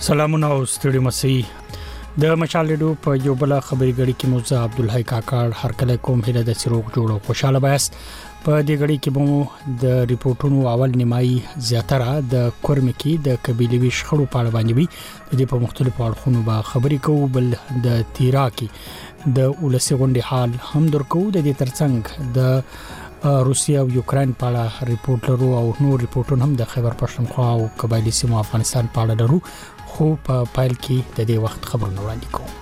سلامونه او ستړي مسي د مشال ریډیو په یو بل خبري غړي کې موزه عبدالحی کاکړ هر کله کوم هله د سروغ جوړو خوشاله بایست په دې غړي کې به د ریپورتونو اول نیمایي زیاتره د کورمه کې د قبيلوي شخړو په اړه باندې وي د په مختلفو اړخونو به خبري کوو بل د تیرا کې د ولسی غونډې حال هم درکو د دې ترڅنګ د روسیا او یوکرين په اړه ریپورت لرو او نور ریپورتونه هم د خیبر پښتونخوا او قبایلی سیمو افغانستان په اړه لرو خو په پایل کې د دې وخت خبرونه وړاندې کوو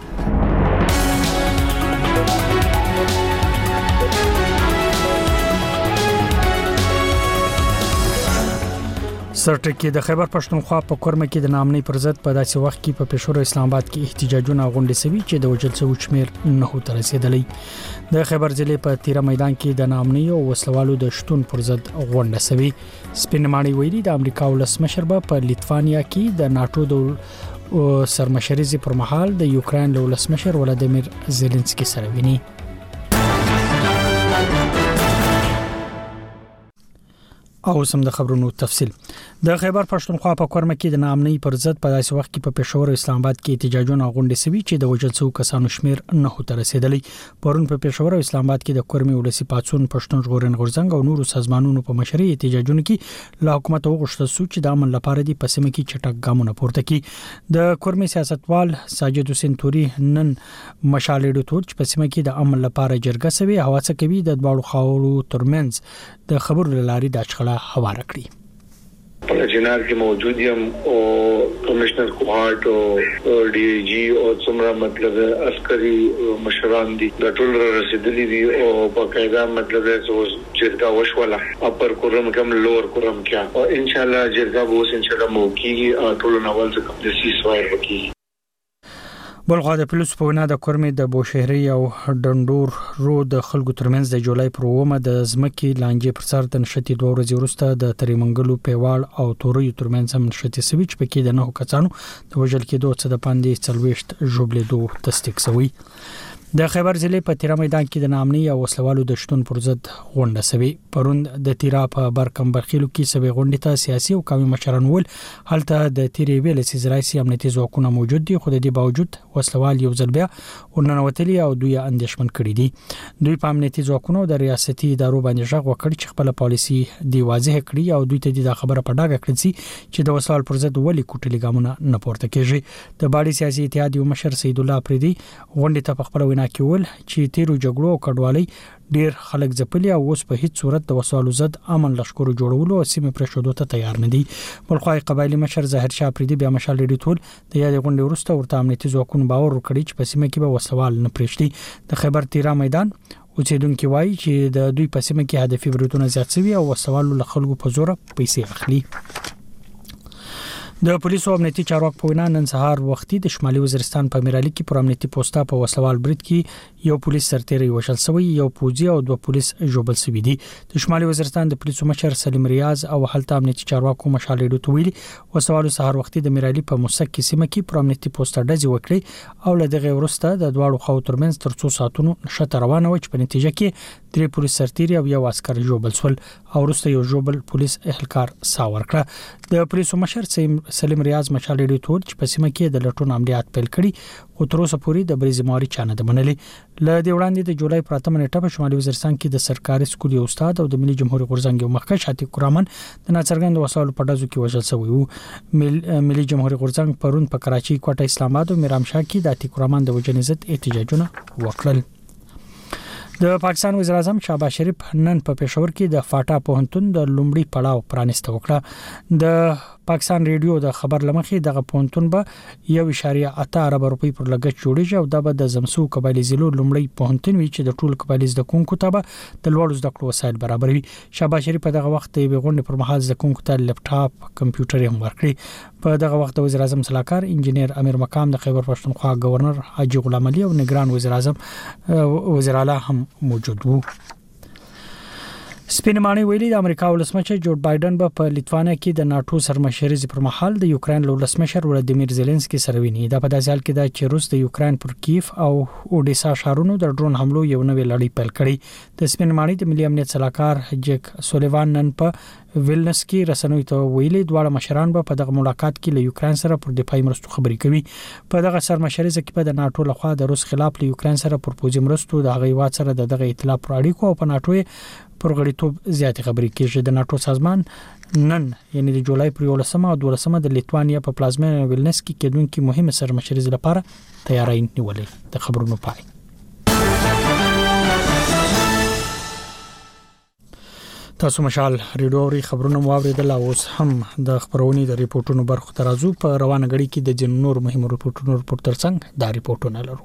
سرټکی د خیبر پښتونخوا په کورمه کې د نامنۍ پر ضد په داسې وخت کې په پېښور اسلام آباد کې احتجاجونه غونډې سوي چې د وجل څو چمیر نه تر رسیدلې د خیبر ضلع په تیرا میدان کې د نامنۍ او وسلوالو د شتون پر ضد غونډه سوي سپینمانی ویلي د امریکا ولسمشر په لیتوانیا کې د ناتو د سرمشريزي پر مهال د یوکرين ولسمشر ولادیمیر زيلنسکي سره ویني او سم د خبرونو تفصيل د خیبر پښتونخوا په کورمه کې د نامنۍ پر ضد په داسې وخت کې په پېښور اسلام آباد کې احتجاجونه غونډې سوي چې د وجل څو کسانو شمیر نه تر رسیدلې پرون په پېښور او اسلام آباد کې د کورمې ولسی پاتون پښتون ژغورن غورځنګ او نورو سازمانونو په مشرۍ احتجاجونه کې له حکومت وغوښتل شو چې د امن لپاره د پسمه کې چټک ګامونه پورته کړي د کورمې سیاستوال ساجد حسین توري نن مشال ریډیو ته چې پسمه کې د امن لپاره جرګه سوي هواڅه کوي د دواړو خاورو ترمنځ د خبرو لاري د اچخلا حواله کړی په جنار کې موجود یم او کمشنر کوهاټ او ډي اي جي او څومره مطلب عسکري مشران دي د ټول رسیدلي دي او په قاعده مطلب جرګه وشوله اپر کورم کم لور کورم کیا او ان شاء الله جرګه به اوس ان شاء الله موکي ټول نوول څخه د سیس وایر وکي بلخوا د پولیس په وینا د کورمې د بوشهري او ډنډور رو د خلکو ترمنځ د جولای پر 9 د زمکي لانجې پر سر د نشتی 2 ورځې وروسته د تریمنګلو پیوال او توري ترمنځ هم نشتی سويچ پکې د 9 کسانو د وژل کېدو څخه د پاندې 40 جوړېدو تصدیق شوی د خیبر ضلع په تیرا میدان کې د نامنۍ او وسلوالو د شتون پر ضد غونډه سوي پرون د تیرا په برکم برخیلو کې سوي غونډه ته سیاسي او قومي مشران ول هلته د تیرې ویل سیزرایسي امنیتي ځواکونه موجود دي خو د دې باوجود وسلوال یو ځل بیا ورننوتلي او دوی اندیشمن کړي دي دوی په امنیتي ځواکونو د ریاستي ادارو باندې ژغ وکړ چې خپل پالیسي دی واضح کړي او دوی ته د خبره په ډاګه کړي چې د وسلوال پر ضد ولي کوټلي ګامونه نه پورته کیږي د باډي سیاسي اتحاد یو مشر سید الله پریدي غونډه ته په خپل وینا کې ول چې تیرو جګړو او کډوالۍ ډیر خلک ځپلي او اوس په هیڅ صورت د وسوالو ضد امن لشکرو جوړولو او سیمه پرشودو ته تیار نه دي بلخوای قبایلی مشر ظاهر شاه پریدي بیا مشال ریډیو ټول د یاد غونډې وروسته ورته امنیتي ځواکونو باور وکړي چې په سیمه کې به وسوال نه پرېږدي د خیبر تیرا میدان اوسیدونکو وایي چې د دوی په سیمه کې هدفي بریدونه زیات شوي او وسوال له خلکو په زور پیسې اخلي د پولیسو امنیتي چارواک په وینا نن سهار وختي د شمالي وزیرستان په میرالي کې پر امنیتي پوسټا په وسوال برید کې یو پولیس سرتیری وشل شوی یو پوځي او دوه پولیس جوبل شوی دي د شمالي وزیرستان د پولیسو مشر سلیم ریاض او هلته امنیتي چارواکو مشال ریډیو ته ویلي وسوالو سهار وختي د میرالي په مسک سیمه کې پر امنیتي پوسټا ډزې وکړي او له دغه وروسته د دواړو خو ترمنځ تر 2 ساعتونو نشته روانه و چې په نتیجه کې 3 پولیس سرتیری او یو عسكر جوبل شول او وروسته یو جوبل پولیس اهلکار ساور کړ د پولیسو مشر سلیم ریاض ریډیو ټول چې په سیمه کې د لټون عملیات پیل کړي خو تر اوسه پورې د بریزماري چانه د منلې ل دې وړاندې د جولای پر 8 نیټه په شمالي وزیرستان کې د سرکاري سکولي استاد او د ملي جمهوریت غورځنګ یو مخکښ عتیق الرحمن د ناڅرګند وسایلو په ډزو کې وژل شوی وو ملي جمهوریت غورځنګ پرون په کراچي کوټه اسلام آباد او میرامشاه کې د عتیق الرحمن د وجنې ضد احتجاجونه وکړل د پاکستان وزیر اعظم شهباز شریف نن په پېښور کې د فاټا پوهنتون د لومړي پړاو پرانیسته وکړه د پاکستان ریډیو د خبر لمخې دغه پوهنتون به 1.8 ارب روپۍ پر لګښت جوړیږي او دا به د زمسو قبایلی ضلعو لومړی پوهنتون وي چې د ټول قبایلی زده کوونکو ته به د لوړو زده کړو وسایل برابروي شهباز شریف په دغه وخت د غونډې پر مهال زده کوونکو ته لپټاپ کمپیوټر هم ورکړي په دغه وخت وزیر اعظم صلاحکار انجنیر امیر مقام د خیبر پښتونخوا گورنر حاجی غلام علي او نگران وزیر اعظم وزیر اعلی هم موجود وو سپینماني ویلي د امریکا ولسمشر جورج بایدن په لیتوانیا کې د ناتو سرمشرۍ پر مهال د یوکرين ولسمشر ولادیمیر زيلنسکي سره ویني. دا په داسې حال کې ده چې روس د یوکرين پر کیف او اودیسا ښارونو د ډرون حملو یو نوې لړۍ پیل کړې. د سپینماني د ملي امنیت صلاحکار جک سولیوان نن په ویلنس کې رسنوي ته ویلي دواړه مشران په دغه ملاقات کې له یوکرين سره پر دفاعي مرستو خبرې کوي. په دغه سرمشرۍ کې په د ناتو لخوا د روس خلاف له یوکرين سره پر پوځي مرستو د هغې وات سره دغه ائتلاف پر اړیکو او په ناتو پر غړیتوب زیاتې خبرې کیږي. د ناتو سازمان نن یعنی د جولای پر 11 او 12 د لیتوانیا په پلازمینه ویلنس کې کېدونکې مهمه سرمشرۍ لپاره تیاری نیولې. د خبرونو پای. تاسو مشال ریډیو خبرونه واوریدل او اوس هم د خبرونې د ریپورتونو برخه ترازو په روانه غړي کې د جنور مهمو ریپورتونو ترڅنګ دا ریپورتونه لرو.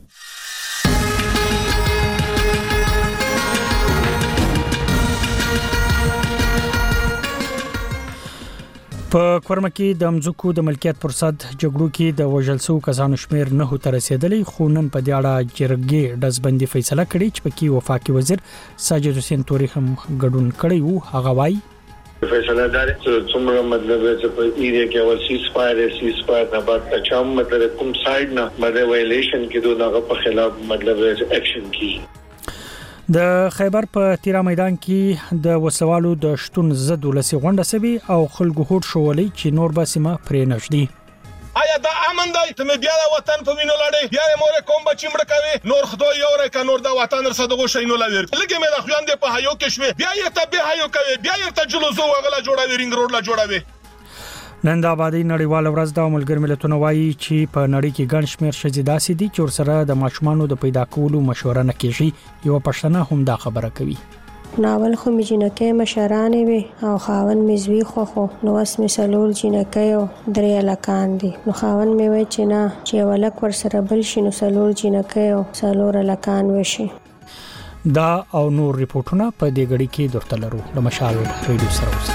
په کورما کې د مځکو د ملکیت پر صد جګړو کې د وژل شو کسانو شمیر 9 ته رسیدلی. خو نن په دې اړه جرګې دزبندي فیصله کړې چې پکې وفاقي وزیر ساجد حسین توري هم ګډون کړی وو. هغه وايي فیصله دار څومره مطلب چې په ایریا کې اول سیسفایر نه بعد اچام مطلب کوم سایډ نه باندې وایلیشن کې دوه په خلاف مطلب اکشن کی. د خیبر په تیرا میدان کې د وسوالو د شتون زد ولسی غونډه سوي او خلکو هوټ شولې چې نور به سیمه پرې نشدي. آیا دا امن دی ته بیا د وطن په وینو لړې بیا مور کوم بچی مړ کوي نور خدای یو رکه نور د وطن رسدغه شینو لویر لګي مې د خپل د په هيو کې شوي بیا یې ته به هيو کوي بیا یې ته جلوسو وغلا جوړوي رنګ روډ لا جوړوي. نن د آبادی نړیوال ورځ د ملګر ملتونو وایي چې په نړۍ کې ګڼ شمېر ښځې داسې دي چې ورسره د ماشومانو د پیدا کولو مشوره نه کیږي. یو پښتنه هم دا خبره کوي. ناول خو می جنکه مشرانې وي او خاون می زوی خو نو اس می سلول جنکه او درې لکان دي. نو خاون می وای چې نه چې ولک ورسره بل شي نو سلول جنکه او سلور لکان وشي. دا او نور ریپورتونه په دې غړي کې درته لرو. د مشال ریډیو سره اوسئ.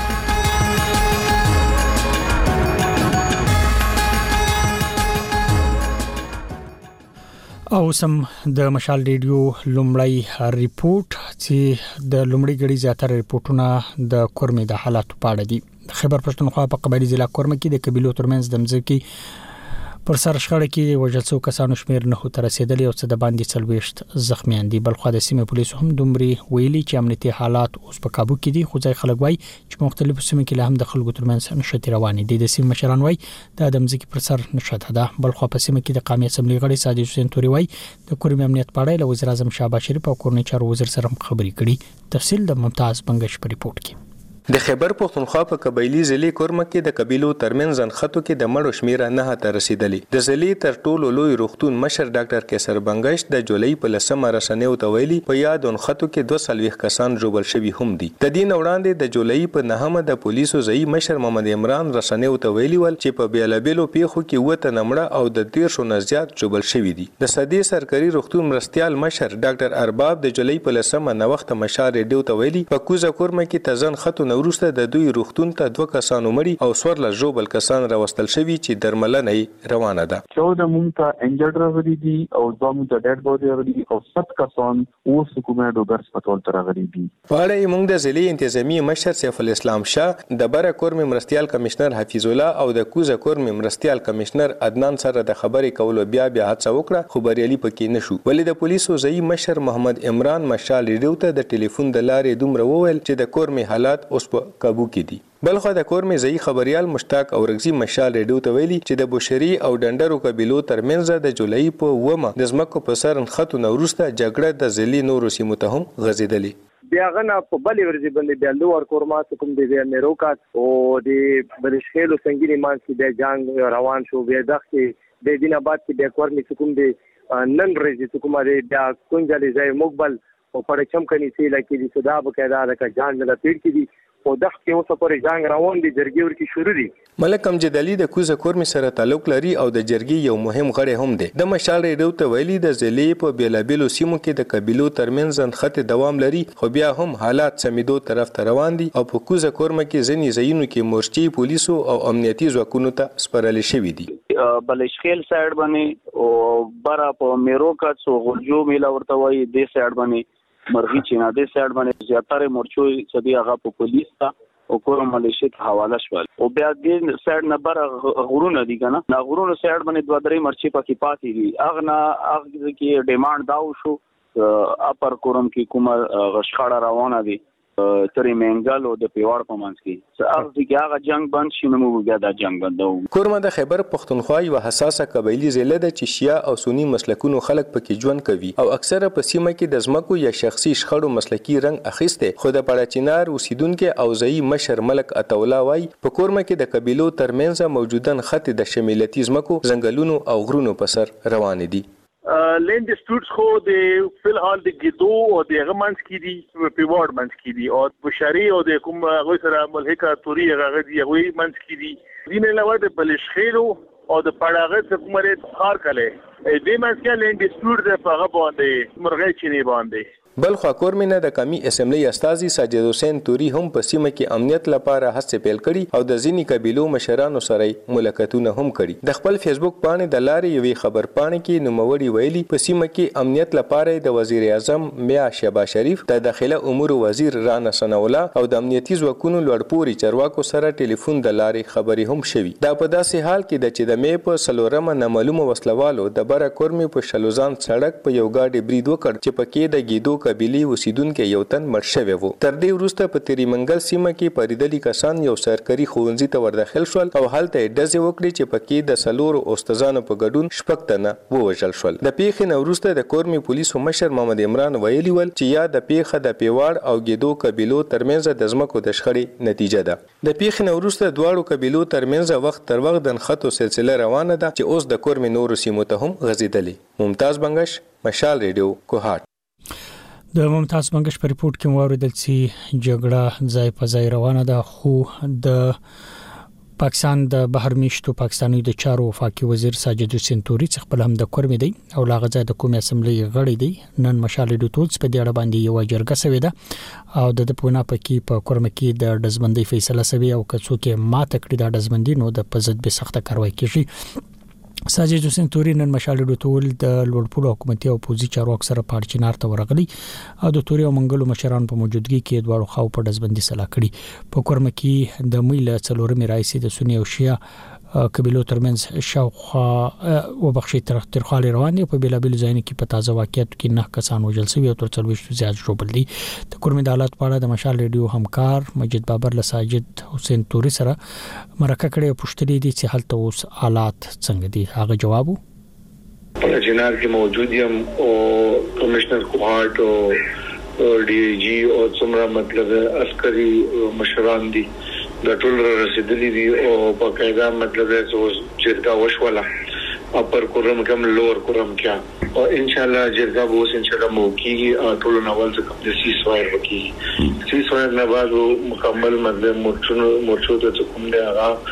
او سم د مشال ریډیو لومړی ریپورت چې د لومړی غړي زیاتره ریپورتونه د کورمې د حالات په اړه دي. خیبر پښتونخوا په قبایلی ضلع کورمه کې د قبیلو ترمنځ د مځکې پر سر شخړه کې وژل شو کسانو شمیر 9 ته رسیدلی او څه د باندې 40 زخمیان دي. بلخو د سیمې پولیسو هم دومره ویلي چې امنیتي حالات اوس په काबू کې دي. خو ځای خلک وایي چې مختلفو سیمو کې له هم د خلکو ترمنځ نشټي روانې دي. د سیمې مشران وایي د ادمځکي پر سر نشته ده. بلخو په سیمه کې د قومي اسمبلی غړي ساجد حسین توري وایي د کورمې امنیت په اړه له وزیر اعظم شهباز شریف او کورنۍ چارو وزیر سره خبرې کړي. تفصیل د ممتاز بنگش په ریپورت کې. د خیبر پښتونخوا په قبایلی ضلع کورمه کې د قبیلو ترمنځ ځنخطو کې د مړو شمیر نه ته رسیدلی. د ضلع تر ټولو لوی روغتون مشر ډاکټر کیسر بنگش د جولای په لسمه رسنیو ته ویلي په یاد ځنخطو کې 240 کسان جوړل شوي هم دي. د دې وړاندې د جولای په نهمه د پولیسو ځای مشر محمد عمران رسنیو ته ویلي ول چې په بیلابلو پیښو کې وته نمړه او د 13 نه زیات جوړل شوي دي. د صدې سرکاري روغتون مرستيال مشر ډاکټر ارباب د جولای په لسمه نو وخت مشار ریډیو ته ویلي په کوزه کورمه کې تزن خطو نورسته د دوی روغتون ته 2 کسانو مړي او سورل جوبل کسان راوستل شوي چې درملنه روانه ده. 14 مونږ ته انجرډ راغلي دي او 2 مونږ ته ډیډ بودي راغلي او 7 کسان اوس حکومت ډوګر هسپتال ته راغلي دي. په اړه موږ د ضلع انتظامی مشر سیف الاسلام شاه د بره کورمې مرستيال کمشنر حفیظ الله او د کوزه کورمې مرستيال کمشنر عدنان سره د خبرې کولو بیا هڅه وکړه خو بریالي پکې نشو. ولې د پولیسو ځای مشر محمد عمران مشال ریډیو ته د ټلیفون د لارې دومره وویل چې د کورمې حالات اوس په काबू کې دي. بلخو د کورمې ځای خبريال مشتاق اورغزي مشال ریډیو ته ویلي چې د بوشري او ډندرو قبيلو ترمنځ د جولای په ومه د زمکو په سر خطو نورسته جګړه د ځلي نورو سیمو ته هم غزیدلې. بیا غنا په بلې ورځې باندې بیا لوړ کورما کوم دی میروکات او د برشخېلو سنگینی مان کې د جنگ روان شو. بیا دغه د دینه بعد کې د کورمې کوم دی نن ورځې کوم دی بیا کونجلې ځای مقبل او پړچم کني سي لکه دي صدا بقاعده د جان نه پیټ کې دي او دغه کې اوسه پورې جنگ روان دي. جرګي ورکی شروع دي. ملک امجد علي د کوزه کورمې سره تعلق لري او د جرګي یو مهم غړی هم دی. د مشال ریډیو ته ویلي د ضلع په بیلابلو سیمو کې د قبيلو ترمنځ خط دوام لري خو بیا هم حالات سمیدو طرف ته روان دي او په کوزه کورمه کې ځینې ځایونو کې مورچی پولیسو او امنیتي ځواکونو ته سپارل شوي دي. بلشخیل سایډ باندې او برا په میروکات او غلجو میلا ورته وایي د سایډ باندې مرغی چیناده سایډ باندې زیاتره مورچو سدي هغه په پولیس ته او کورم ملیشیا ته حواله شول او بیا دې سایډ نمبر غرونه دي کنه نا غرونه سایډ باندې دوه درې مرچي پکې پاتې دي اغه کې ډیماند داو شو اپر کورم کې کومه غشخاړه روانه دي ترې منګل او د پیوړ په منځ کې هغه هغه جنگ بند شینو مو بیا دا جنگ بندو کورما د خیبر پختونخوا یو حساسه قبایلی ضلع ده چې شیا او سنی مسلکونو خلک پکې ژوند کوي او اکثره په سیمه کې د ځمکو یا شخصي شخړو مسلکی رنګ اخیسته خو د پړاچینار اوسیدونکو او ځای مشر ملک اتولا وای په کورما کې د قبیلو ترمنځ موجودن خط د شمولیتي ځمکو ځنګلونو او غرونو په سر روان دي لینډ ډسپیوټس خو د فلحال د ګیدو او د غمنس کې دي په وارد منځ کې دي او بشری او د کوم غوي سره ملحقه توري هغه دي غوي منځ کې دي دین علاوه د بلشخیلو او د پړاغه حکومت خار کله دې منځ کې لینډ ډسپیوټ د هغه باندې مرغې چینی باندې بل خو کورمنه د کمی اسمبلی استاذي ساجد حسین توري هم په سیمه کې امنیت لپاره هڅه پیل کړي او د ځینی قبیلو مشرانو سره ملاقاتونه هم کړي د خپل فیسبوک باندې د لارې یوې خبر باندې کې نوموړي ویلي په سیمه کې امنیت لپاره د وزیر اعظم میا شهباز شریف د داخله امور وزیر رانا سناولا او د امنیتي ځواکونو لوړپوړي چارواکو سره ټلیفون د لارې خبري هم شوي دا په داسې حال کې چې د مې په سلورمه نامعلومه وسلوالو د بره کورمي په شلوزان سړک په یو گاډي برید وکړ چې پکې د ګیدو قبيلي اوسیدونکو یو تن مړ شوی وو تر دې وروسته په تیری منګل سیمه کې پریدلي کسان یو سرکاري خوندزي ته ورداخل شول او هلته ډزې وکړي چې پکې د سلور استادانو په ګډون شپږ تنه ووژل شول د پیښې نه وروسته د کورمي پولیسو مشر محمد عمران ویلي ول چې یا د پیښه د پیواړ او ګیدو قبيلو ترمنځ د ځمکو د شخړې نتیجه ده د پیښې نه وروسته دواړو قبيلو ترمنځ وخت تر وخت د خطو سلسله روانه ده چې اوس د کورمي نورو سیمو ته هم غځیدلې ممتاز بنگش مشال ریډیو کوهات د ممتاز بنگش په ریپورت کې موریدل چې جګړه ځای په ځای روانه ده خو د پاکستان د بهر میشتو پاکستاني د چارو وفاقي وزیر ساجد حسین توري څخه خپل هم د کورمې دی او لاغه د کومې اسمبلی غړی دی نن مشال د ټولز په دې اړه باندې یو جرګه سوي ده او د پونا پکې په کورمې کې د دزبندۍ فیصله سوي او کڅو کې ماته کړی د دزبندۍ نو د پزد به سخته کاروایی کیږي ساجد حسین توري نن مشال د ټول د لوړپوړو حکومتي او پوزي چارواکو سره پارچینار ته ورغلي او د توري او منګلو مشران په موجودګي کې دواړو خاو په دزبندۍ سلا کړي په کورمه کې د میله څلورمې رئیس د سنی او شیا قبيلو ترمنځ شاوخوا وبخښي ترخالي روان دي په بیلابل ځایونو کې په تازه واقعیت کې 9 کسان وژل شوي او تر 40 زیات ژوبل دي د کورمې د حالات په اړه د مشال ریډیو همکار مجید بابر له ساجد حسین توري سره مرکه کړې پوښتنې دي چې هلته اوس حالات څنګه دي هغه جواب په جنار کې موجود یم او کمشنر کوهات او ډي جي او څومره مطلب عسکري مشران دي د ټول رسیدلی دي او په قاعده مطلب چې دا وشوله اپر کورم کم لور کورم کیا او ان شاء الله جرګه به اوس ان شاء الله موکي ټول نوول څخه د سی سویر وکي سی سویر نه بعد مکمل مطلب مرچو ته کوم دی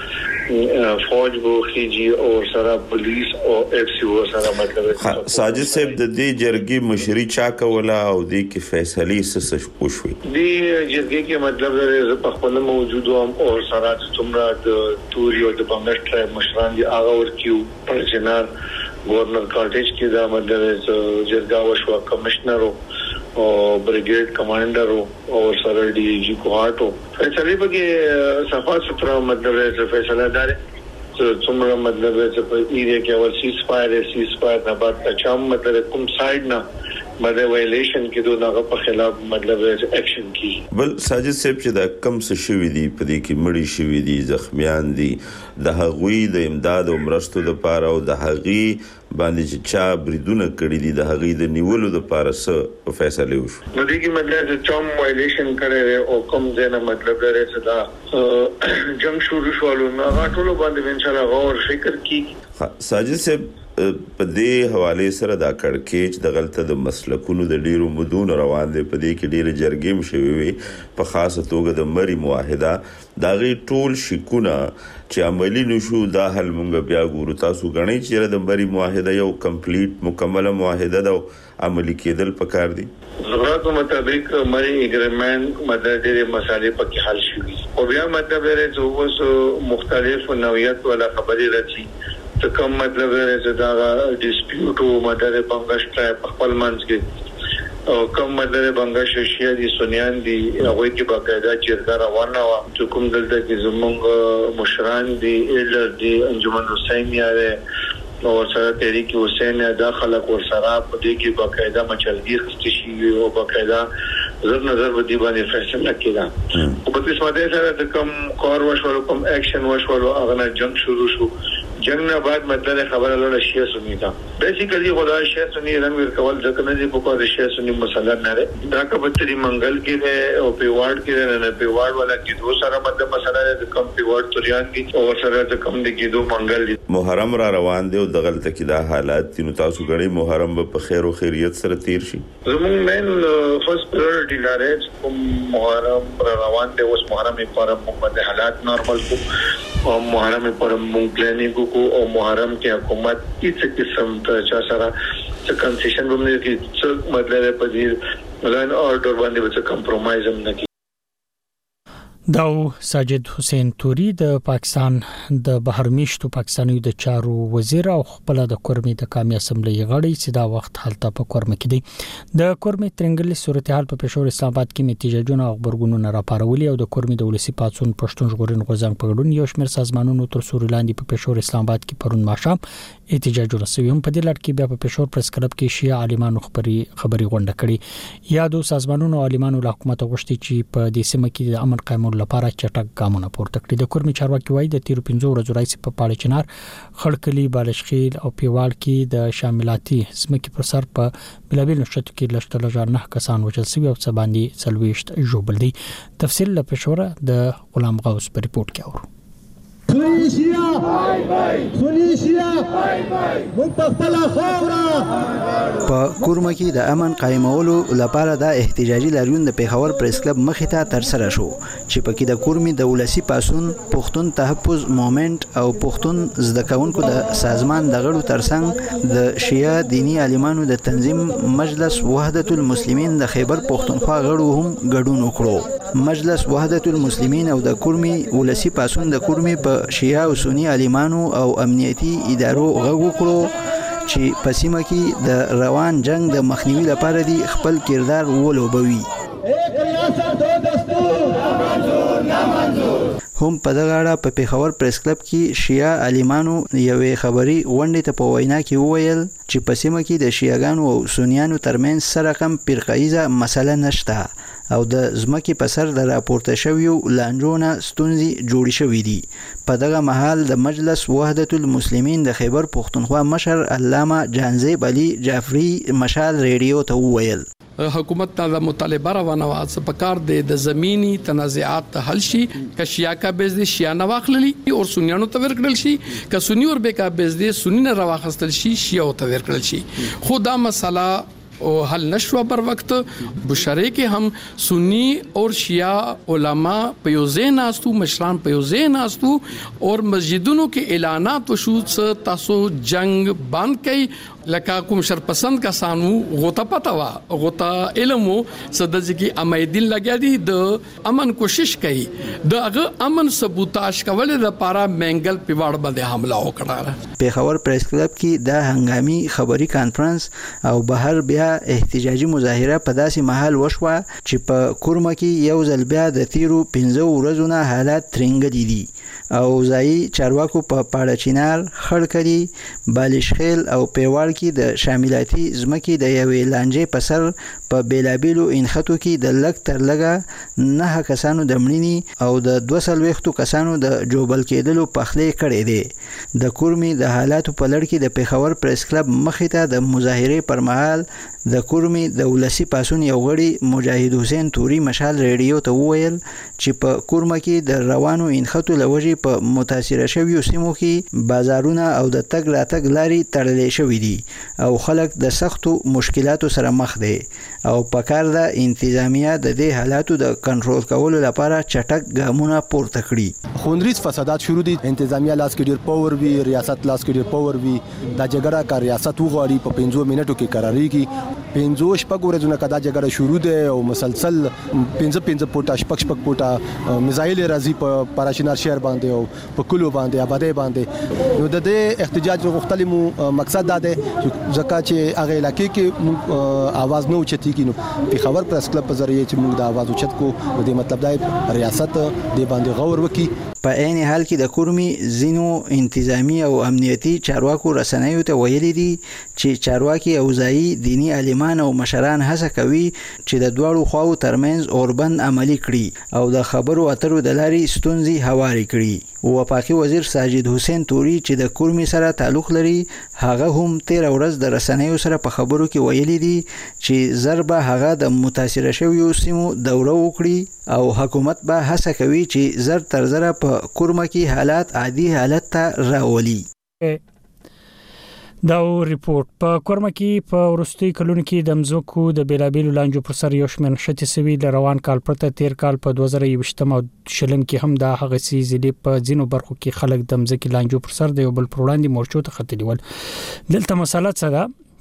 هغه فوج بو خيجي او سره پولیس او اف سی او سره مطلب ساجد صاحب د دې جرګي مشري چا کوله او د کې فیصله سس وشوي دی جرګي کې مطلب د په خپل موجود او سره څومره د توري او د بنگش ټرایب مشران دي هغه ورکیو پر جنار گورنر کارټیج کې دا مطلب جرګه وشو کمشنر او بریګیډ کمانډر او سره ډي جي کوهاتو فیصله بګي صفا سترا مطلب فیصله دار څومره مطلب چې په ایریا کې اول سیس فایر نه بعد اچام مطلب کوم سایډ نه مطلب وایلیشن کې دوه په خلاف مطلب اکشن کی بل ساجد صاحب چې دا کم څه شوی دی په دې کې مړی شوی دي زخمیان دي د هغوی د امداد او مرستو لپاره او د هغوی باندې چې چا بریدونه کړی دي د هغوی د نیولو لپاره څه فیصله وشو نو دې کې مطلب چې چوم وایلیشن کړي او کوم ځای نه مطلب لري چې دا جنگ شروع شول نو ټول باندې ان شاء الله غور فکر کی ساجد صاحب په دې حواله سره دا کړکېچ د غلطه د مسلکونو د ډیرو مدون روان دي په دې کې ډیره جرګې مشوي وي په خاصه توګه د مری معاهده دا غي ټول شکونه چې عملی نشو دا حل مونږ بیا ګورو تاسو غنئ چې د مری معاهده یو کمپلیټ مکمله معاهده ده عملی کېدل پکار دي ضرورت مطابق مری اګریمنت مدد ډېر مسالې پکې حل شي او بیا مطلب لري چې اوس مختلف نوعیت ولا خبرې راځي ته کوم مطلب لري چې دا ډیسپیوټ او مدد بنگش ټرایب خپل منځ کې او کوم مدره بنگش شیا دي سنیان دي هغه کې باقاعده چیرګه روانه وا چې کوم دلته کې زمونږ مشران دي ایلر دي انجمن حسین یاره او سره تحریک حسین داخله کور سره په دې کې باقاعده مچلګي خسته شي او باقاعده زر نظر ودی باندې فیصله کړه او په دې ساده سره د کوم کار وشو کوم اکشن وشو هغه نه جنگ شروع شو جنگ نه بعد مطلب خبره لړ شي سنی دا بیسیکلی خدای شي سنی رنگ ورکول ځکه نه دی په کوم شي سنی مسله نه ده دا کبتري منګل کې ده او په وارد کې نه په وارد ولا کې دوه سره مطلب مسله ده کوم په وارد توریان کې او سره د کوم د کې دوه منګل دي محرم را روان دی او دغلت کې دا حالات تینو تاسو غړي محرم په خیر او خیریت سره تیر شي زموږ مین فرست پرایورټی لاره کوم محرم را روان دی اوس محرم په اړه حالات نارمل کو او محرم پر مونږ پلانینګ کو او محرم کې حکومت هیڅ قسم ته چا سره څه کنسیشن باندې کې څه مطلب په دې لاین اورډر باندې څه کمپرمایز هم نه داو ساجد حسین توري د پاکستان د بهرمیشتو پاکستاني د چارو وزیر او خپل د کورمي د قومي اسمبلی غړي چې دا وخت حالت په کورمه کې دي د کورمي ترنګلي صورتحال په پېښور اسلام آباد کې میتیجونه او خبرګونونه راپارولي او د کورمي د ولسی پاتون پښتون ژغورن غوزنګ پګړون یو شمېر سازمانونو تر سورلاندې په پېښور اسلام آباد کې پرون ماښام احتجاجونه شوي هم په دې لړ کې بیا په پېښور پریس کلب کې شیعه عالمانو خبري غونډه کړې یادو سازمانونو عالمانو له حکومت غوښتي چې په دې سیمه کې د امن قائمولو لپاره چټک ګامونه پورته کړي د کورمي چارواکي وایي د تیر 15 ورځې راځي په پاړې چنار خړکلی بالشخیل او پیوال کې د شاملاتي سمکي پر سر په بلابل نشټ کې لشتل نه کسان وجل سوي او څه باندې سلويشت جوړبل دي تفصیل له پېښور د غلام غوث په ریپورت کې اورو په کورمه کې د امن قائمولو لپاره د احتجاجي لاریون د پیښور پریس کلب مخې ته تر سره شو چې پکې د کورمي د ولسی پاسون پښتون تحفظ موومېنټ او پښتون زده کوونکو د سازمان د غړو ترڅنګ د شیعه دینی عالمانو د تنظیم مجلس وحدت المسلمین د خیبر پښتونخوا غړو هم ګډون وکړو مجلس وحدت المسلمین او د کورمي ولسی پاسون د کورمي په شیعه او سنی عالمانو او امنیتي ادارو غږ وکړو چې په سیمه کې د روان جنگ د مخنیوي لپاره دی خپل کردار ولوبوي هم په دغه اړه په پیښور پریس کلب کې شیعه عالمانو یوې خبري غونډې ته په وینا کې وویل چې په سیمه کې د شیعاګانو او سنیانو ترمنځ سره کم فرقایزه مسله نشته او د زمکي په سر د راپورته شویو لانجونه ستونزې جوړې شوې دي په دغه مهال د مجلس وحدت المسلمین د خیبر پښتونخوا مشر علامه جانزیب علي جعفری مشال ریډیو ته وویل حکومت ته مطالبه روانه واس په کار د زمینی تنازعات حل شي ک شیعه کا بیز دي شیعه نه واخللی او سنیانو ته ورکړل شي ک سنی اور به کا بیز دي سنی نه راوخستل شي شیعه ته ورکړل شي خدا مسله او حل نشو پر وقت بشره کې هم سنی اور شیعه علماء پیوزه ناستو مشران پیوزه ناستو اور مسجدونو کې اعلانات وشود تاسو جنگ بند کړي لکه کوم شرپسند کسانو غوته پتا وا غوته علمو صدځ کې امیدین لګیا دي د امن کوشش کوي دغه امن سبوتاش کول د پارا منګل پیواړ باندې حمله وکړه پیښور پریس کلب کې د هنګامي خبري کانفرنس او بهر بیا احتجاجي مظاهره په داسې محل وشوه چې په کورمه کې یو ځل بیا د تیرو 15 ورځو نه حالات ترنګ دي او ځای چارواکو په پاړه چینار خړکلی بالشخیل او پیوال کې د شاملاتي زمکي د یوې لانجې په سر په بیلابیلو انخطو کې د لګ تر لګه 9 کسانو د مړینې او د 200 کسانو د جوبل کېدلو پخلې کړې دي د کورمي د حالاتو په لړ کې د پیښور پریس کلب مخې ته د مظاهره پر مهال د کورمي د ولسی پاسون یو غړي مجاهد حسین توري مشال ریډیو ته وویل چې په کورمه کې د روانو انخطو لوجي په متاثر شویو سیمو کې بازارونه او د تګ راتګ لاري تړلې شوې دي او خلک د سختو مشکلاتو سره مخ دي او په کار د انتظامیه د دې حالاتو د کنټرول کولو لپاره چټک ګامونه پورته کړي خونریز فسادات شروع دي انتظامیه لاس کې ډیر پاور وی ریاست لاس کې ډیر پاور وی د جګړه کا ریاست وغواړي په 15 منټو کې قرارېږي 15 شپږ ورځې کدا جګړه شروع ده او مسلسل 15 پټا شپږ پټا میزایل راځي په پراشینار شهر باندې او په کلو باندې آبادی باندې نو د دې احتجاج مختلفو مقصد دا ده ځکه چې هغه علاقې کې आवाज نه اوچتي کینو په خبر پریس کلب په ذریعہ چې موږ د आवाज اوچت کو د دې مطلب دا ریاست د باندې غور وکي. په عین حال کې د کورمي زینو انتظامی او امنیتي چارواکو رسنیو ته ویلي دي چې چارواکي او ځایي دینی عالمان او مشران هڅه کوي چې د دواړو خواو ترمنځ اوربند عملی کړي او د خبرو اترو د لارې ستونزې هواري کړي. وفاقي وزیر ساجد حسین توري چې د کورمي سره تعلق لري هغه هم 13 ورځ د رسنیو سره په خبرو کې ویلي دي چې ضربه هغه د متاثر شویو سیمو دوره وکړي او حکومت به هڅه کوي چې زر تر زره په کورمه کې حالات عادي حالت ته راولي. دا ریپورت په کورمه کې په ورستي کلونو کې د مزوکو د بیلابیلو لانجو پر سر یو شمېر نشته سوي د روان کال پرته 13 کال په 2020 او شلم کې هم د هغه سیزې په ځینو برخو کې خلک د مزکي لانجو پر سر د یو بل پر وړاندې مورچو ته ختلي ول. دلته مسله څه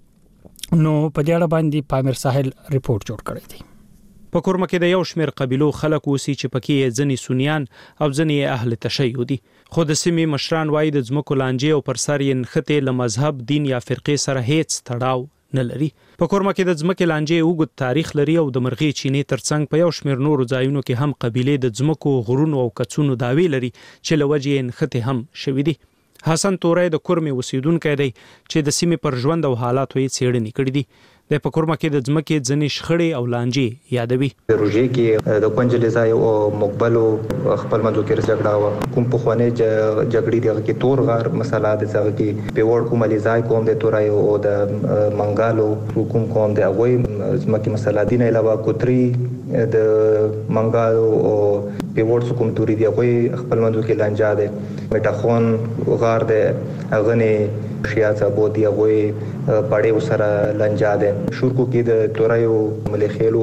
ده نو په دې اړه باندې پامیر ساحل ریپورت جوړ کړی دی. په کورمه کې د یو شمېر قبیلو خلک اوسي چې پکې ځنې سنیان او ځنې اهل تشیع دي خو د سیمې مشران وایي د ځمکو لانجې او پر سر یې نښتې له مذهب دین یا فرقې سره هیڅ تړاو نه لري. په کورمه کې د ځمکې لانجې اوږد تاریخ لري او د مرغۍ چینې ترڅنګ په یو شمېر نورو ځایونو کې هم قبیلې د ځمکو غرونو او کڅونو دعوی لري چې له وجې یې نښتې هم شوي دي. حسن تورای د کورمي اوسیدونکی دی چې د سیمې پر ژوند او حالاتو یې څېړنې کړې دي. د پکورمه کې د ځمکې ځنې شخړې او لانجې یادوي. د روژې کې د کنجلزای او مقبلو خپل منځو کې جګړه و کوم په خوانه جګړې دی کې تور غار مسله د ځای کې په ور کوم لیزای کوم د تورای او د منګالو حکومت کوم د اوی ځمکې مسله دي نه علاوه کوتري د منګالو او په ور کوم توري دی اوی خپل منځو کې لانجا ده میټاخون غار ده غني شیاڅه بودی اوی پړې وسره لنجا ده شورکو کې د تورایو ملخېلو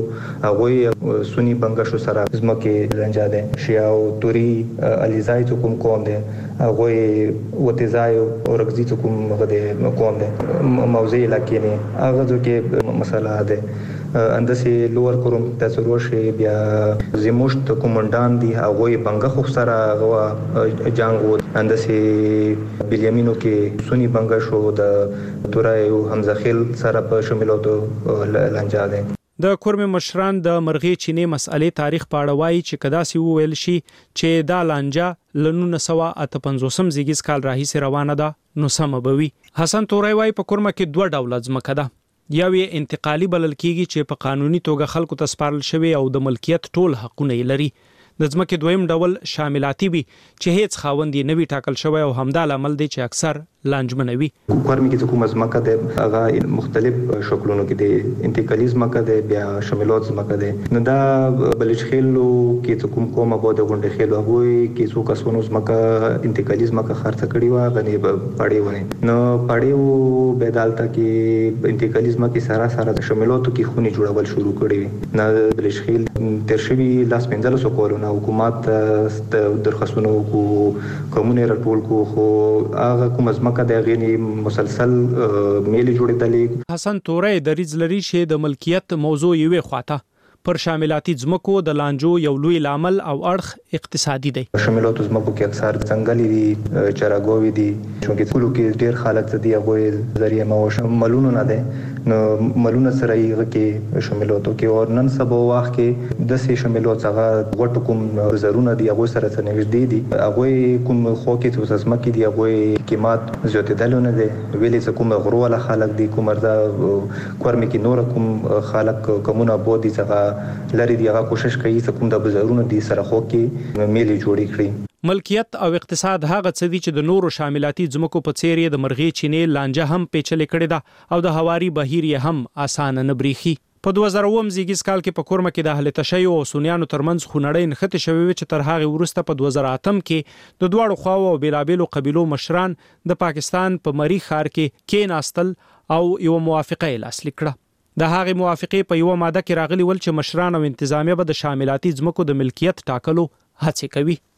هغه سنی بنگشو سره زمکه لنجا ده شیاو توري الیزای کوم کوم ده هغه وتزای او رغزي کوم غده کوم ده موضوع علاقې نه هغه کې مسله ده اندسه لوور کوم تاسو روشه بیا زموشت کومندان دی هغه بنگخو سره هغه جنگ اندسه بلیامینو کې سنی بنگشو د تورایو حمزه خیل سره په شاملوتو لنجا ده. د کورمي مشران د مرغۍ چینې مسئلې تاریخ پاړه وایي چې کداسي وویل شي چې دا لانجا ل 1958 زیږیز کال راهیسې روانه ده نو سم به وي. حسن تورای وایي په کورمه کې دوه ډوله ځمکه ده. یو یې انتقالي بلل کیږي چې په قانوني توګه خلکو ته سپارل شوی او د ملکیت ټول حقونه یې لري. د ځمکې دویم ډول شاملاتي وي چې هیڅ خاوند یې نوي ټاکل شوی او همدا لامل دی چې اکثر لانجمنه وي. کورمي کې کومه ځمکه ده هغه مختلف شکلونو کې د انتقالي ځمکه ده بیا شاملات ځمکه ده نو دا بلش خېلو کې کومه بوده غونډه خېلو هغه کې څو کسونو ځمکه انتقالي ځمکه خرڅ کړي و غني پړې ونه نو پړې به دالته کې انتقالي ځمکه سره د شاملاتو کې خوني جوړول شروع کړي نه بلش خېل تر شوی لاس پنځل سو کولونه حکومت درخواستونه کومونه راټول کو خو هغه کومه د غینی مسلسل میلی جوړېدلې. حسن تورای د ریز لري شه د ملکیت موضوع یوه خواته پر شاملاتي ځمکو د لانجو یو لوی لامل او اړخ اقتصادي دی. شاملاتو ځمکو کې اکثر ځنګلي دي چراګوي دي چې کلو کې ډیر خلک دي هغه ذریعہ موش ملونه نه ده نو ملونه سره یې کې شاملاتو کې او نن سبا وخت کې د سې شاملات څنګه غټ کوم زرونه دي هغه سره څنګه دي هغه کوم خو کې څه ځمکې دي هغه قیمت زیاتېدلونه دي ویلې څه کوم غروله خلک دي کوم مردا کورمي کې نور کوم خلک کومونه بودي څنګه لري دی هغه کوشش کوي چې کوم د بازارونو دي سره خو کې میلې جوړې کړي. ملکیت او اقتصاد هغه څه دي چې د نورو شاملاتي ځمکو په څیر د مرغۍ چینې لانجه هم پیچلې کړې ده او د هواري بهیر یې هم اسانه نه بریخي. په 2000 زیږیز کال کې په کورمه کې د اهل تشیع او سنیانو ترمنځ خونړۍ نښتې شوې چې تر هغه وروسته په 2008 کې د دواړو خواو او بیلابیلو قبیلو مشران د پاکستان په مری ښار کې کېناستل او یو موافقه لاسلیک کړه. د هغه موافقه په یو ماده کې راغلی ول چې مشران او انتظامیه به د شاملاتي ځمکو د ملکیت ټاکلو هڅه کوي.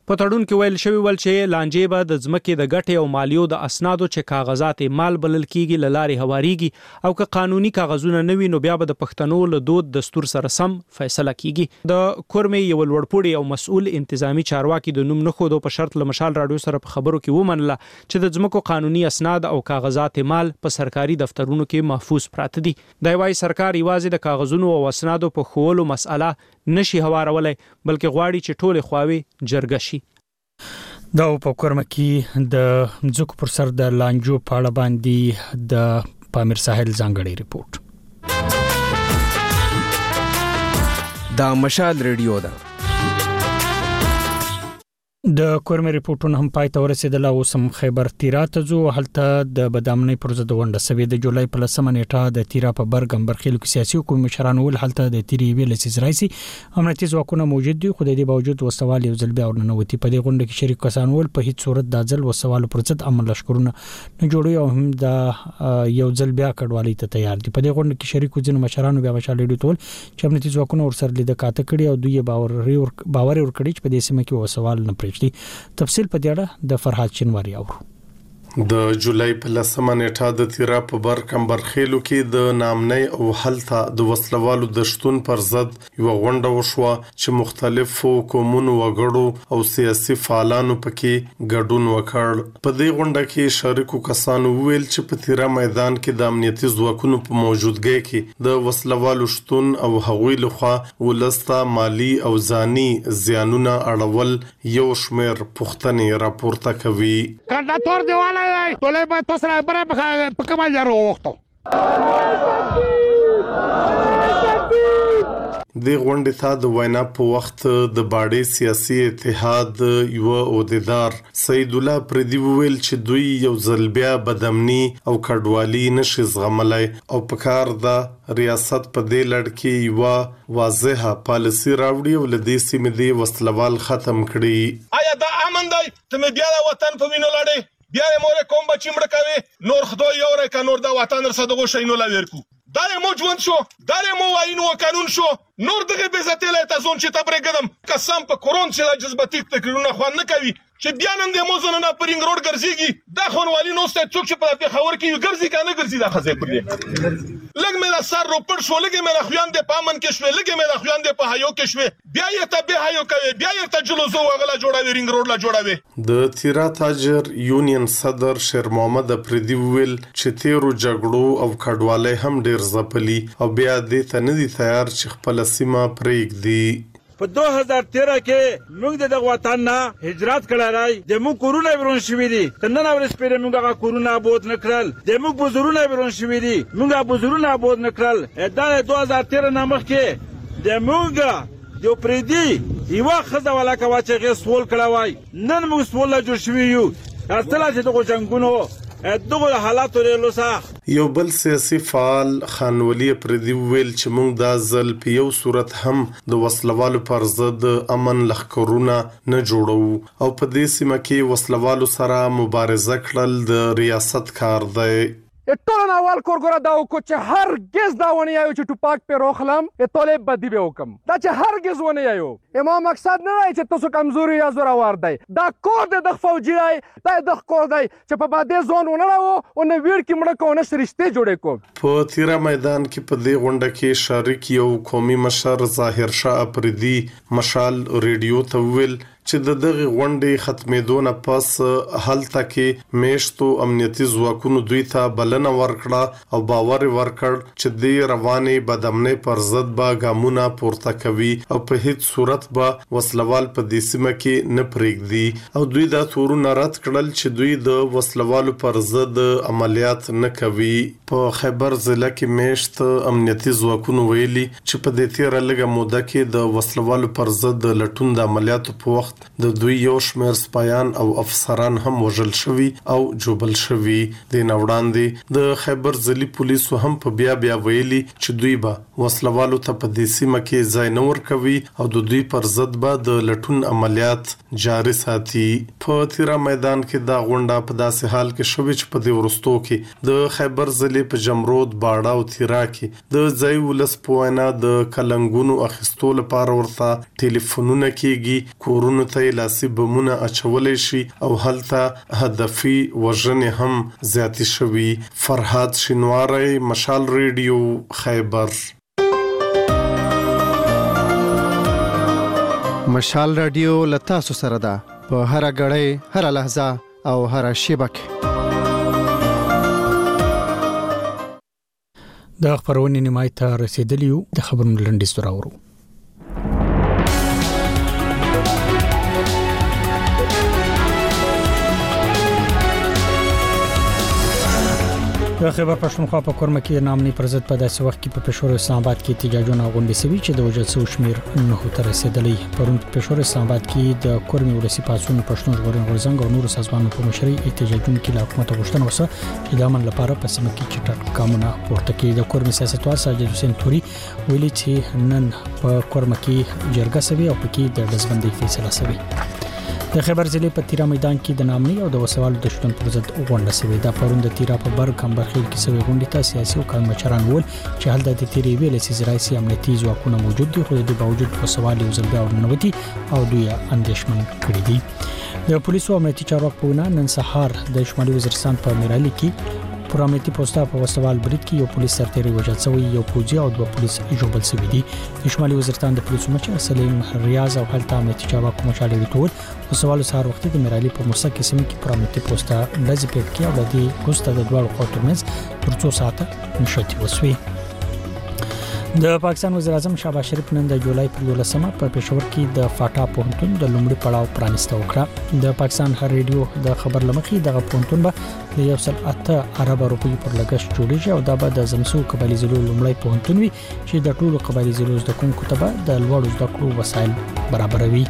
په تړون کې ویل شوی ول چې لانجې به د ځمکې د ګټې او مالیو د اسنادو چې کاغذات مال بلل کیږي لاري هواریږي او که قانوني کاغذونه نه وي نو بیا به د پښتنو له دود دستور سره سم فیصله کیږي. د کورمې یو لوړپوړي او مسؤل انتظامی چارواکي د نوم نه خودو په شرط له مشال رادیو سره په خبرو کې ومنله چې د ځمکو قانوني اسناد او کاغذات مال په سرکاري دفترونو کې محفوظ پراته دي. دا وايي سرکار یوازې د کاغذونو او اسنادو په خولو مسأله نشي هوارولای بلکې غواړي چې ټول خواوي جرګه شي. دا په کورمه کې د ځکو پر سر د لانجو په اړه باندې د پامیر ساحل ځانګړی ریپورت. دا مشال ریډیو ده. د کورمه ریپورتونه هم پای ته ورسېدل او سم خیبر تیرا ته ځو. هلته د بدامنۍ پر ضد ونډه سوي د جولای په 10 نیټه د تیرا په برګم برخیلو کې سیاسي حکومت مشران ول هلته د تیری ویل سیزرایسي امنیتي ځواکونه موجود دي خو د دې باوجود وسوال یو ځل بیا ورننوتی. په دې غونډه کې شریک کسان ول په هیڅ صورت د ځل وسوال پر ضد عمل لشکرونه نه جوړي او هم د یو ځل بیا کډوالۍ ته تیار دي. په دې غونډه کې شریک ځینو مشرانو بیا مشال لیدل چې امنیتي ځواکونه ورسره لیدل کاته کړي او دوی باور ورکړي چې په دې سیمه کې وسوال نه تفصیل په دې اړه د فرحات چنواری اورو. د جولای په 10 نیټه د تیرا په برکم برخیلو کې د نامنۍ او هلته د وسلوالو د شتون پر ضد یو غونډه وشوه چې مختلفو قومونو وګړو او سیاسي فعالانو پکې ګډون وکړ. په دې غونډه کې شریکو کسانو ویل چې په تیرا میدان کې د امنیتي ځواکونو په موجودګۍ کې د وسلوالو شتون او هغوی لخوا ولسته مالی او ځاني زیانونه اړول یو شمېر پوښتنې راپورته کوي. کانداتور دیواله ټولې به تاسو را بره په کومه جارو وختو د غونډې ته د وینا په وخت د باډي سیاسي اتحاد یو عہدیدار سید الله پردي ویل چې دوی یو ځل بیا بدامني او کډوالي نشي زغملای او په کار د ریاست په دې لړ کې یو واضحه پالیسي راوړي او لدې سیمې د وسلوال ختم کړي. آیا دا امن دی ته مې بیا د وطن په وینو لاړې بیا مورې کوم بچی مړ کوي نور خدای یو رې کا نور د وطن سره دغه شینو لا ورکو دا مو ژوند شو دا مو واینو قانون شو نور دغه به عزت له تاسو چې تبرګدم قسم په کورون چې د جذباتي تکرارونه خو نه کوي چې بیا نن د موزن نه پرینګ روډ ګرځيږي دا خونوالي نو ست څوک چې په خبر کې ګرځي کنه ګرځي دا خزه پر دې لګ مې لا سر رو پر شو لګ مې لا خوان د پامن کې شوې لګ مې لا خوان د په هيو کې شوې بیا یې ته به هيو کوي بیا یې ته جلوزو وغلا جوړاوي رینګ روډ لا جوړاوي. د تیرا تاجر یونین صدر شیر محمد پردي ویل چې تیرو جګړو او کډوالۍ هم ډیر زپلي او بیا دې ته نه دي تیار چې خپل سیمه پرېږدي. په 2013 کې موږ د وطن نه هجرت کړای د موږ کورونه ورون شوې دي کنه نه ورس پیره موږ هغه کورونه آباد نکړل د موږ بزرونه ورون شوې دي موږ بزرونه آباد نکړل دا 2013 نه مخکې د موږ یو پردي یو خزه ولا کا چې غي سوال کړوای نن موږ سوال جوړ شوې یو اصله چې دغه جنگونو دغه حالات لري یو بل سیاسي فعال خانولی پردي ویل چې موږ دا ځل په یو صورت هم د وسلوالو پر ضد امن لخرونه نه جوړو او په دې سیمه کې وسلوالو سره مبارزه کړل د ریاست کار دی. ټول اول کورګورا دا کو چې هرگز دا ونه یو چې ټوپاک په روخلم ټول بدی به وکم دا چې هرگز ونه یو ما مقصد نه چې تاسو کمزوري یا زوره ور دی دا کور د فوجي دی دا د کور دی چې په باندې ځون ونه راو او نه ویر کې مړ کو نه سرشته جوړې کو. په تیرا میدان کې په دې غونډه کې شریک یو قومي مشر ظاهر شاه پردي مشال ریډیو ته ویل چې د دغه غونډې ختمېدو نه پس هلته کې میشتو امنیتي ځواکونو دوی ته بلنه ورکړه او باور ورکړ چې د رواني بدامنۍ پر ضد به ګامونه پورته کوي او په هیڅ صورت به وسلوال په دې سیمه کې نه پرېږدي او دوی دا تورونه رد کړل چې دوی د وسلوالو پر ضد عملیات نه کوي. په خیبر ضلع کې میشت امنیتي ځواکونو ویلي چې په دې تیره لږه موده کې د وسلوالو پر ضد لټون د عملیاتو په وخت د دوی یو شمېر سپایان او افسران هم وژل شوي او جوبل شوي. د نوړاندې د خیبر ضلعي پولیسو هم په بیا ویلي چې دوی به وسلوالو ته په دې سیمه کې ځای نه ورکوي او د دوی پر ضد به د لټون عملیات جاري ساتي. په تیرا میدان کې دا غونډه په داسې حال کې شوې چې په دې ورستو کې د خیبر ضلع په جمرود باړه او تیرا کې د ځای ولس په وینا د کلنګونو اخیستو لپاره ورته ټلیفونونه کېږي، کورونو ته لاسي بمونه اچولای شي او هلته هدفي وژنې هم زیاتې شوي. فرهاد شینواری، مشال ریډیو، خیبر. مشال رادیو لتا سره ده په هر غړې، هر لحظه او هر شیبه کې. د خبرونې نیمای ته رسیدلی یو، د خبرونو لنډیز راوړو. د خیبر پښتونخوا په کورمه کې نامني پر ضد په داسې وخت کې په پېښور اسلام آباد کې احتجاجونه غونډې شوي چې د وژل شوو شمیر 9 ته رسیدلی. پرون په پېښور اسلام آباد کې د کورمي ولسی پاسون پښتون ژغورنې غورځنګ او نورو سازمانونو په مشرۍ احتجاجونه کې له حکومت غوښتنه وکړه چې د امن لپاره په سیمه کې چټک ګامونه پورته کړي. د کورمي سیاستوال ساجد حسین توري ویلي چې نن په کورمه کې جرګه شوي او پکې د ډزبندۍ فیصله شوي. د خیبر ضلع په تیرا میدان کې د نامني او د وسوالو د شتون پر ضد غونډه شوې. دا پرون د تیرا په بر کمبرخیل کې شوې غونډه ته سیاسي او قانون مشران ول چې هلته د تیرې ویلې چې زراعتي امنیتي ځواکونه موجود دي، خو د باوجود وسوالو یو ځل بیا ورنوتي او دوی اندېښمن کړي دي. د پولیسو امنیتي چارواکو په وینا نن سهار د شمالي وزیرستان په میرالي کې پر امنیتي پوسټا په وسوال برید کې یو پولیس سرتیری وژل شوی، یو پوځي او دوه پولیس ژوبل شوي دي. د شمالي وزیرستان د پولیسو مشر سلیم ریاض او هلته امنیتي چارواکو مشالوي ټول وسوالو سهار وخت د میرالي په موسا کې سیمه کې پر امنیتي پوسټا ډزې پیل کړي او د دې ګوسته د دوه خوا ترمنځ تر 2 ساعته نشټي وسوي. د پاکستان وزیر اعظم شهباز شریف نن د جولای پر 11مه په پېښور کې د فاټا پوهنتون د لومړي پړاو پرانیسته وکړه. د پاکستان هر ریډیو د خبر لمخې دغه پوهنتون به د 1.8 ارب روپۍ پر لګښت جوړیږي او دا به د زمسو قبایلی ضلعو لومړی پوهنتون وي چې د ټولو قبایلی ضلعو زده کوونکو ته به د لوړو زده کړو وسایل برابروي.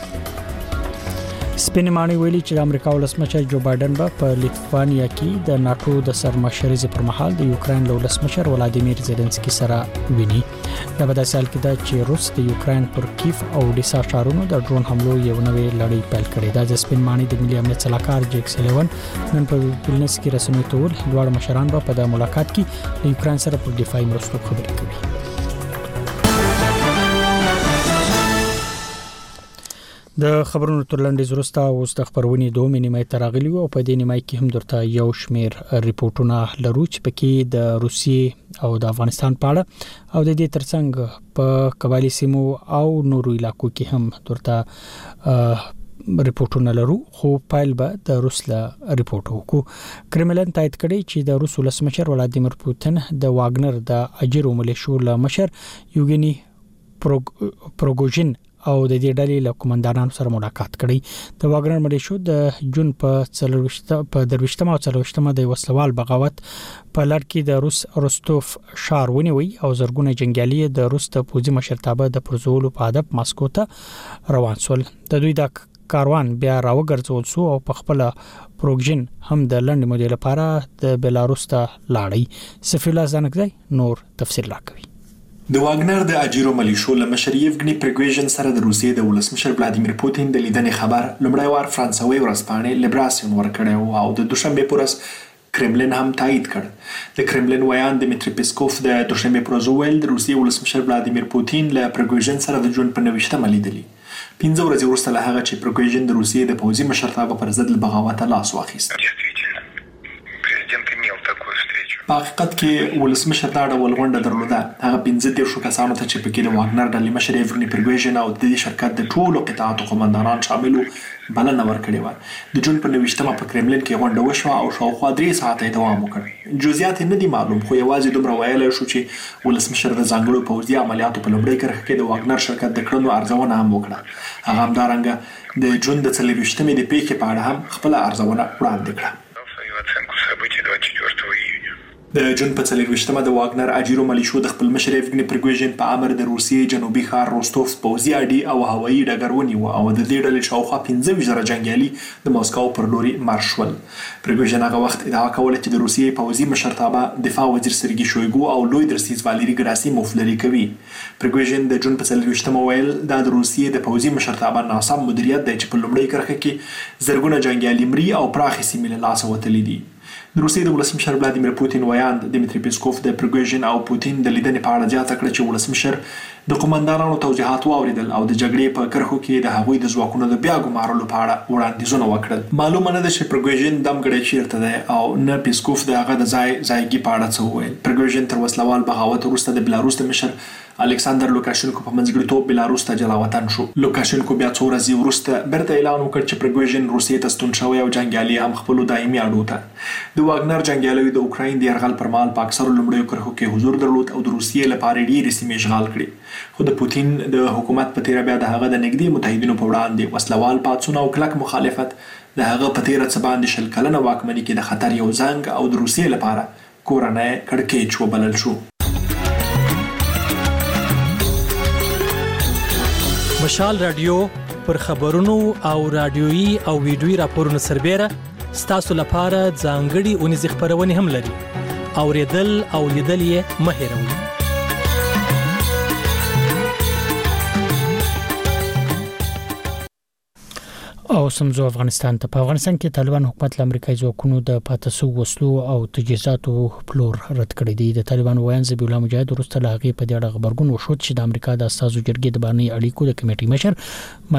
سپینمانی ویلي چې د امریکا ولسمشر جو بایدن به په لیتوانیا کې د ناتو د سرمشرۍ پر مهال د یوکرين ولسمشر ولادیمیر زيلنسکي سره ویني. دا به د سال کې د چې روس د یوکرين پر کیف او ډیسا ښارونو د ډرون حملو یو نوې لړۍ پیل کړې ده. د سپینمانی د ملي امنیت صلاحکار جیک سلیون نن په ویلنس کې رسمي تور دوه مشران به په د ملاقات کې د یوکرين سره پر دفاعي مرستو خبرې کوي. د خبرونو تر لنډیز وروسته اوس د خبرونې 2 نیمه تراغلی او په دې نیمه کې هم درته یو شمیر ریپورتونه لرو چې پکې د روسیې او د افغانستان په اړه او د دې ترڅنګ په قبایلی سیمو او نورو علاقو کې هم درته ریپورتونه لرو. خو پایل به د روس له ریپورت وکړو. کرملن تایید کړي چې د روس ولسمشر ولادیمیر پوتین د واګنر د اجرو ملیشو له مشر یوګنی پروګوژن او د دې ډلې له قومندانانو سره ملاقات کړي. د واګنر ملیشو د جون په 23مه او 24مه د وسلوال بغاوت په لړ کې د روس روستوف ښار ونیوي او زرګونه جنگیالي د روس د پوځي مشرتابه د پرزولو په هدف ماسکو ته روان شول. د دوی د کاروان بیا راوګرځول شو او په خپل پروګژن هم د لنډ مودې لپاره د بلاروس ته لاړی. سفیر الله زانکزی نور تفصیل راکوي. د واګنر د اجیرو ملیشو له مشر یوګنی پریګوژن سره د روسیې د ولسمشر ولادیمیر پوتین د لیدنې خبر لومړی وار فرانسوي ورځپاڼې لیبراسیون ورکړی او د دوشنبه پورس کرملین هم تایید کړ. د کرملین ویان دمیتری پیسکوف د دوشنبه پورس ویل د روسیې ولسمشر ولادیمیر پوتین له پریګوژن سره د جون په 29مه لیدلی. 15 ورځې وروسته له هغه چې پریګوژن د روسیې د پوځي مشرتابه پر ضد بغاوت لاس واخیست. په حقیقت کې ولسمشر دا ډول غونډه درلوده. هغه 15 کسانو ته چې پکې د واګنر ډلې مشر یوګنی پریګوژن او د دې شرکت د ټولو قطاعاتو قومندانان شامل بلنه ورکړې و. د جون په 29مه په کرملین کې غونډه وشوه او شاوخوا 3 ساعته دوام وکړ. جزئیات نه دي معلوم، خو یوازې دومره ویل شو چې ولسمشر د ځانګړو پوځي عملیاتو په لومړۍ کرښه کې د واګنر شرکت د کړنو ارزونه هم وکړه. هغه همدارنګه د جون د 24مې د پیښې په اړه هم خپل ارزونه وړاندې کړه. د جون په 24مه د واګنر اجیرو ملیشو د خپل مشر یفګنی پرګوژن په امر د روسیې جنوبي ښار روستوف پوځي اډې او هوایي ډګر ونیو او د دې ډلې شاوخوا 15,000 جنګیالي د موسکو پر لوري مارش شول. پرګوژن هغه وخت ادعا کوله چې د روسیې پوځي مشرتابه دفاع وزیر سرګي شویګو او لوی درسیز واليری ګراسیموف لري کوي. پرګوژن د جون په 24مه ویل دا د روسیې د پوځي مشرتابه ناسم مدیریت دی چې په لومړۍ کرښه کې زرګونه جنګیالي مري او پراخې سیمې له لاسه وتلي دي. د روسیې د ولسمشر ولادیمیر پوتین ویاند دیمیتری پیسکوف د پرګوژن او پوتین د لیدنې په اړه زیاته کړه چې ولسمشر د قومندانانو توضیحات واوریدل او د جګړې په کرښو کې د هغوی د ځواکونو د بیا ګمارلو په اړه وړاندیزونه وکړل. معلومه نه ده چې پرګوژن دمګړی چیرته دی او نه پیسکوف د هغه د ځایګي په اړه څه وویل. پرګوژن تر وسلوال بغاوت وروسته د بلاروس د مشر الکساندر لوکاشنکو په منځګړیتوب بلاروس ته جلا وطن شو. لوکاشنکو بیا څو ورځې وروسته بیرته اعلان وکړ چې پرګوژن روسیې ته ستون شوی او جنګیالي هم خپلو دایمي اډو ته. د واګنر جنګیالیو د اوکراین د یرغل پر مهال په اکثرو لومړیو کرښو کې حضور درلود او د روسیې لپاره ډېرې سیمې اشغال کړې. خو د پوتین د حکومت په تیره بیا د هغه د نږدې متحدینو په وړاندې وسلوال پاڅون او کلک مخالفت د هغه په تیره څه باندې 20 کلنه واکمنۍ کې د خطر یو زنګ او د روسیې لپاره کورنۍ کړکېچ وبلل شو. مشال رادیو پر خبرونو او رادیويي او ویډیويي راپورونو سربېره ستاسو لپاره ځانګړي اونیز خبرونه هم لري. اوریدل او لیدل یې مه هېروئ. او سمزو افغانستان ته. په افغانستان کې طالبان حکومت له امریکایي ځواکونو د پاتسو وسلو او تجهیزاتو پلور رد کړی دی. د طالبان ویان ذبیح الله مجاهد وروسته له هغې په دې اړه خبرګون وشو چې د امریکا د استازو جرګې د بهرنیو اړیکو د کمیټې مشر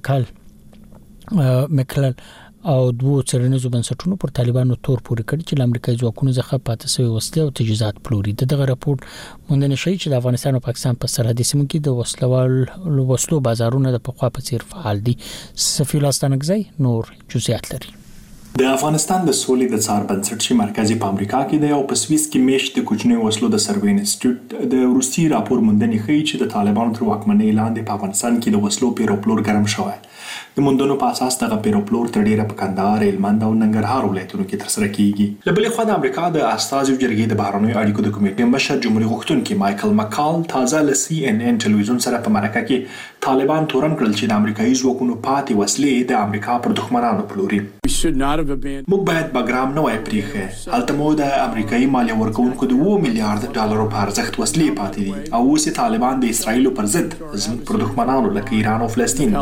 مایکل مکلل او دوه څېړنیزو بنسټونو پر طالبانو تور پورې کړی چې له امریکایي ځواکونو څخه پاتسوي وسلې او تجهیزات پلوري. دغه راپور موندنه شوی چې د افغانستان او پاکستان په سرحدي سیمو کې د وسلو بازارونه د پخوا په څیر فعال دي. صفی الله ستانګزی نور جزئیات لري. د افغانستان د سولې د څار بنسټ چې مرکزی په امریکا کې دی او په سویس کې میشت د کوچنیو وسلو د سروې انسټیټیوټ د روسي راپور موندنې ښیي چې د طالبانو تر واکمنۍ لاندې په افغانستان کې د وسلو پیروپلور ګرم شوی. د موندنو په اساس دغه پیروپلور تر ډیره په کندهار، هلمند او ننګرهار ولایتونو کې ترسره کیږي. له بلې خوا د امریکا د استازو جرګې د بهرنیو اړیکو د کمیټې مشر جمهوریت غوښتونکي مایکل مکال تازه له CNN ټلویزیون سره په مرکه کې طالبان تورن کړل چې د امریکایي ځواکونو پاتې وسلې د امریکا پر دښمنانو پلوري. موږ باید بګرام نه وای پریښه. هلته مو د امریکایي مالیه ورکوونکو د 2 میلیارډ ډالرو په ارزښت وسلې پاتې دي او اوس طالبان د اسرایل پر ضد زموږ پر دښمنانو لکه ایران او فلسطین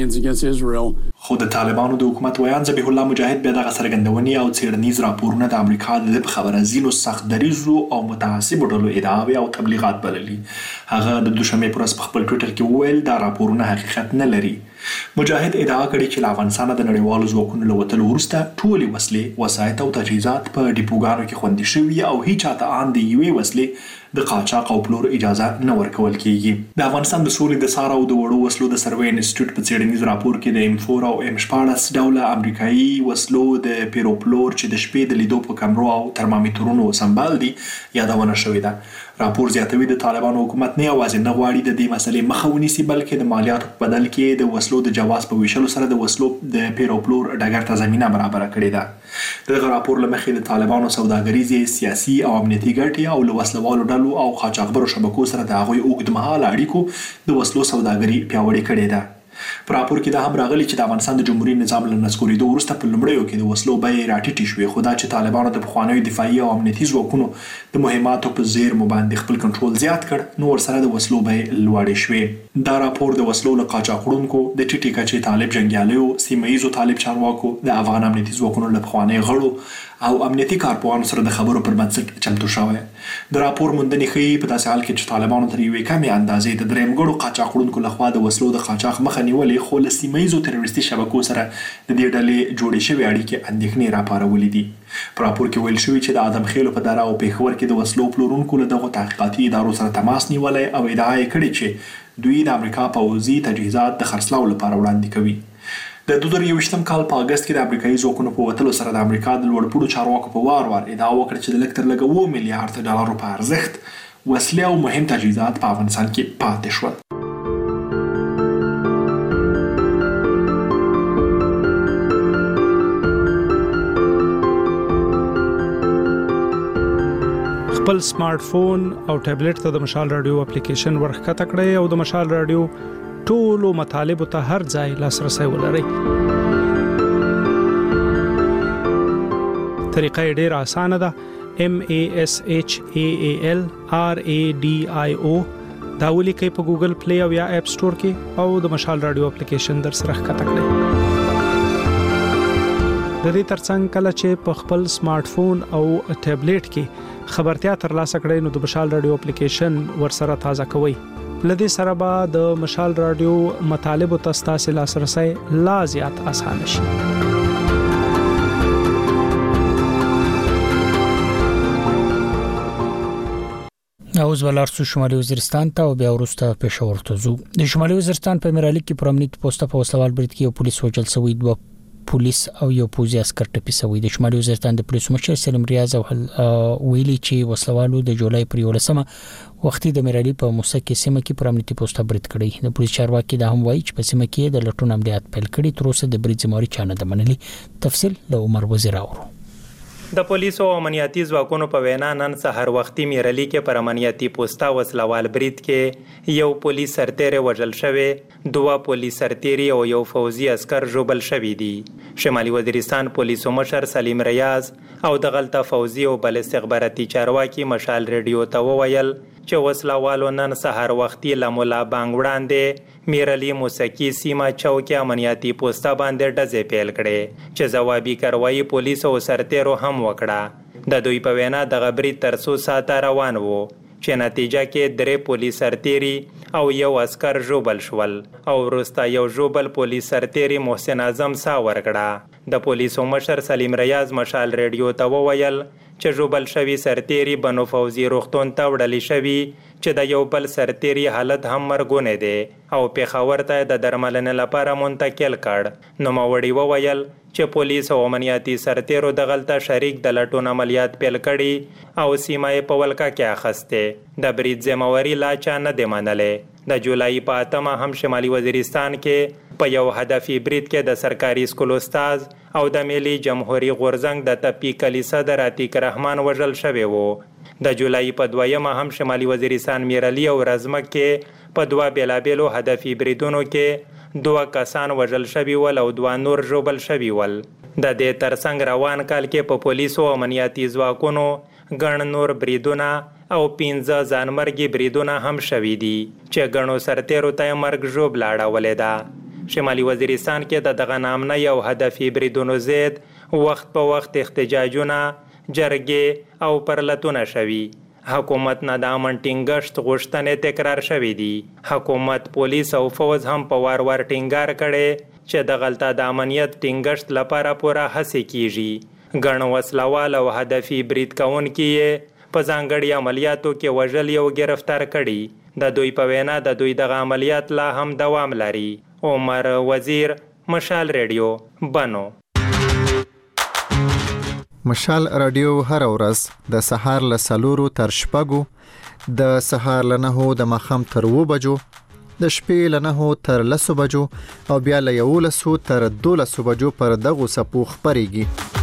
پلوري. خو د طالبانو د حکومت ویان ذبیح الله مجاهد بیا دغه څرګندونې او څېړنیز راپورونه د امریکا د خبره ځینو سخت دریزو او متعصبو ډلو ادعاوې او تبلیغات بللي. هغه د دوشنبې پر ورځ په خپل ټویټر کې وویل دا راپورونه حقیقت نه لري. مجاهد ادعا کړې چې له افغانستان د نړیوالو ځواکونو له وتلو وروسته ټولې وسلې، وسایط او تجهیزات په ډیپوګانو کې خوندي شوي او هیچا ته ان د یوې وسلې د قاچاق او پلور اجازه نه ورکول کیږي. د افغانستان د سولې د څار او د وړو وسلو د سروې انسټیټیوټ په څېړنیز راپور کې د M4 او M14 ډوله امریکایي وسلو د پیروپلور چې د شپې د لیدو په کمرو او ترمامیټرونو سمبال دي یادونه شوې ده. راپور زیاتوي د طالبانو حکومت نه یوازې نه غواړي د دې مسلې مخه ونیسي بلکې د مالیاتو په بدل کې د وسلو د جواز په ویشلو سره د وسلو د پیروپلور ډګر ته زمینه برابره کړې ده. دغه راپور له مخې د طالبانو سوداګریزې، سیاسي او امنیتي ګټې او له وسلوالو ډلو او قاچاقبرو شبکو سره د هغوی اوږدمهاله اړیکو د وسلو سوداګري پیاوړې کړې ده. په راپور کې دا هم راغلي چې د افغانستان د جمهوریت نظام له نسکورېدو وروسته په لومړیو کې د وسلو بیې راټیټې شوې، خو دا چې طالبانو د پخوانیو دفاعي او امنیتي ځواکونو د مهماتو په زیرمو باندې خپل کنټرول زیات کړ نو ورسره د وسلو بیې لوړې شوې. دا راپور د وسلو له قاچاقونکو، د ټیټې کچې طالب جنګیالیو، سیمه ییزو طالب چارواکو، د افغان امنیتي ځواکونو له پخوانیو غړو او امنیتي کارپوهانو سره د خبرو پر بنسټ چمتو شوی. د راپور موندنې ښیي په داسې حال کې چې طالبانو تر یوې کمې اندازې د درېیم ګړو قاچاقونکو لخوا د وسلو د قاچاق مخه نیولې، خو له سیمه ییزو تروریستي شبکو سره د دې ډلې جوړې شوې اړیکې اندېښنې راپارولې دي. په راپور کې ویل شوي چې د ادم خیلو په دره او پېښور کې د وسلو پلورونکو له دغو تحقیقاتي ادارو سره تماس نیولی او ادعا یې کړې چې دوی د امریکا پوځي تجهیزات د خرڅلاو لپاره وړاندې کوي. د 2023 کال په اگست کې د امریکایي ځواکونو په وتلو سره د امریکا د لوړپوړو چارواکو په وار ادعا وکړه چې د لږ تر لږه 2 میلیارډ ډالرو په ارزښت وسلې او مهم تجهیزات په افغانستان کې پاتې شول. خپل سمارټ فون او ټابلیټ ته د مشال رادیو اپلیکیشن ورخته کړئ او د مشال رادیو ټولو مطالب ته هر ځای لاسرسي ولرئ. طریقه ډېره اسانه ده. MASHALRADIO دا ولیکئ په ګوګل پلی او یا اپ سٹور کې او د مشال رادیو اپلیکیشن در سره ښکته کړئ. د دې ترڅنګ کله چې په خپل سمارټ فون او ټابلیټ کې خبرتیا ترلاسه کړئ نو د مشال رادیو اپلیکیشن ورسره تازه کوئ. لدې سره به د مشال رادیو مطالب او تاسو لاسرسي لا زیات اسانه شي. اوس ولارسو شمالي وزیرستان ته او بیا ورسته پېښور ته ځو. د شمالي وزیرستان په میرالیک کې پر امنیتي پوسټه په وسلوال برید کې یو پولیس وژل شوی، دوه پولیس او یو پوځي عسكر ټپي شوی. د شمالي وزیرستان د پولیسو مشر سلیم ریاض او ویلي چې وسلوالو د جولای پر 11 وختي د میرالی په موسکي سیمه کې پر امنیتي پوسټه برید کړی. د پولیس چارواکي دا هم وایي چې په سیمه کې د لټون عملیات پیل کړي، تر اوسه د برید ذمہواری چانه د منلي. تفصیل له عمر وزیر اورو. د پولیسو او امنیتي ځواکونو په وینا نن سحر وختي میرالی کې پر امنیتي پوسټه وسلوال برید کې یو پولیس سرتیر وژل شوی، دوه پولیس سرتیری او یو فوجي عسكر ژوبل شوی دي. شمالي وزیرستان پولیسو مشر سلیم ریاض او د غلطه فوجي او بل استخباراتي چارواکي مشال ریډیو ته وویل چې وسلوالو نن سحر وختي لمولا بانګ وړاندې میرالی موسکی سیمه چوکي امنیتي پوسټه باندې ډزې پیل کړې چې جوابي کاروایی پولیس او سرتیرو هم وکړه. د دوی په وینا د غبري تر 100 ساعته روان وو چې نتیجه کې 3 پولیس سرتیری او یو عسكر ژوبل شول او وروسته یو ژوبل پولیس سرتیری محسن اعظم سا ورکړه. د پولیسو مشر سلیم ریاض مشال ریډیو ته وویل چې ژوبل شوی سرتیری بنو فوزي روغتون ته وړل شوی چې د یو بل سرتیری حالت هم مرګونه دی او پیښور ته د درملنې لپاره منتقل کړ. نو موري وویل چې پولیس او امنیتي سرتیرو د غلطه شریک د لټون عملیات پیل کړي او سیمه په ولکه کې اخسته. د برید ذمہواری لا چا نه دی منلې. د جولای په 8 هم شمالي وزیرستان کې په یو هدفي برید کې د سرکاري سکول استاد او د ملي جمهوریت غورزنګ د تپی کلیسا د عتیق رحمان وژل شوی وو. د جولای په 2 هم شمالي وزیرستان میرالی او رزمک کې په 2 بیلابیلو هدفي بریدونو کې 2 کسان وژل شوی ول او 2 نور ژوبل شوی ول. د دې ترڅنګ روان کال کې په پولیسو او امنیتي ځواکونو ګڼ نور بریدونه او 15 ځانمرګي بریدونه هم شوی دي چې ګڼو سرتیرو ته مرګ ژوبل اړولې ده. شمالي وزیرستان کې دغه نامنه یو هدفي بریدونو زید وخت په وخت احتجاجونه، جرګې او پرلتونه شوي. حکومت نه د امن ټینګښت غوښتنې تکرار شوې دي. حکومت، پولیس او فوج هم په وار وار ټینګار کړي چې د غلطه د امنیت ټینګښت لپاره پوره هڅې کیږي. ګڼ وسلوال او هدفي برید کوونکي په ځانګړي عملیاتو کې وژل او گرفتار کړي. د دوی په وینا د دوی دغه عملیات لا هم دوام لري. عمر وزیر، مشال ریډیو، بنو. مشال رادیو هر ورځ د سهار له 4 تر 6، د سهار له 9 د ماښام تر 2 بجو، د شپې له 9 تر 10 بجو او بیا له 11 تر 12 بجو پر دغه سپو خبريږي.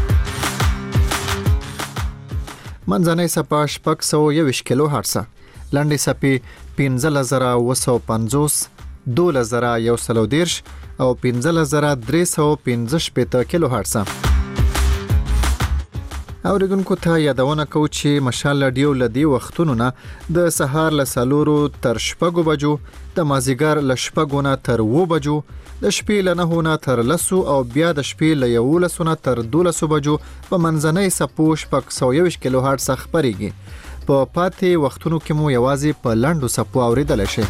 منځنۍ سپا 621 کیلو هرتز، لنډې سپې 15950، 12130 او 15315 کیلو هرتز. اوریدونکو ته یادونه کوم چې مشال رادیو لدی وختونو نه د سهار له 4 تر 6 بجو، د مازیګر له 6 نه تر 2 بجو، د شپې له 9 نه تر 10 او بیا د شپې له 11 نه تر 12 بجو په منځنۍ سپو 621 کیلو هرتز خبريږي. په پاتې وختونو کې مو یوازې په لاندو سپو اوریدل شي.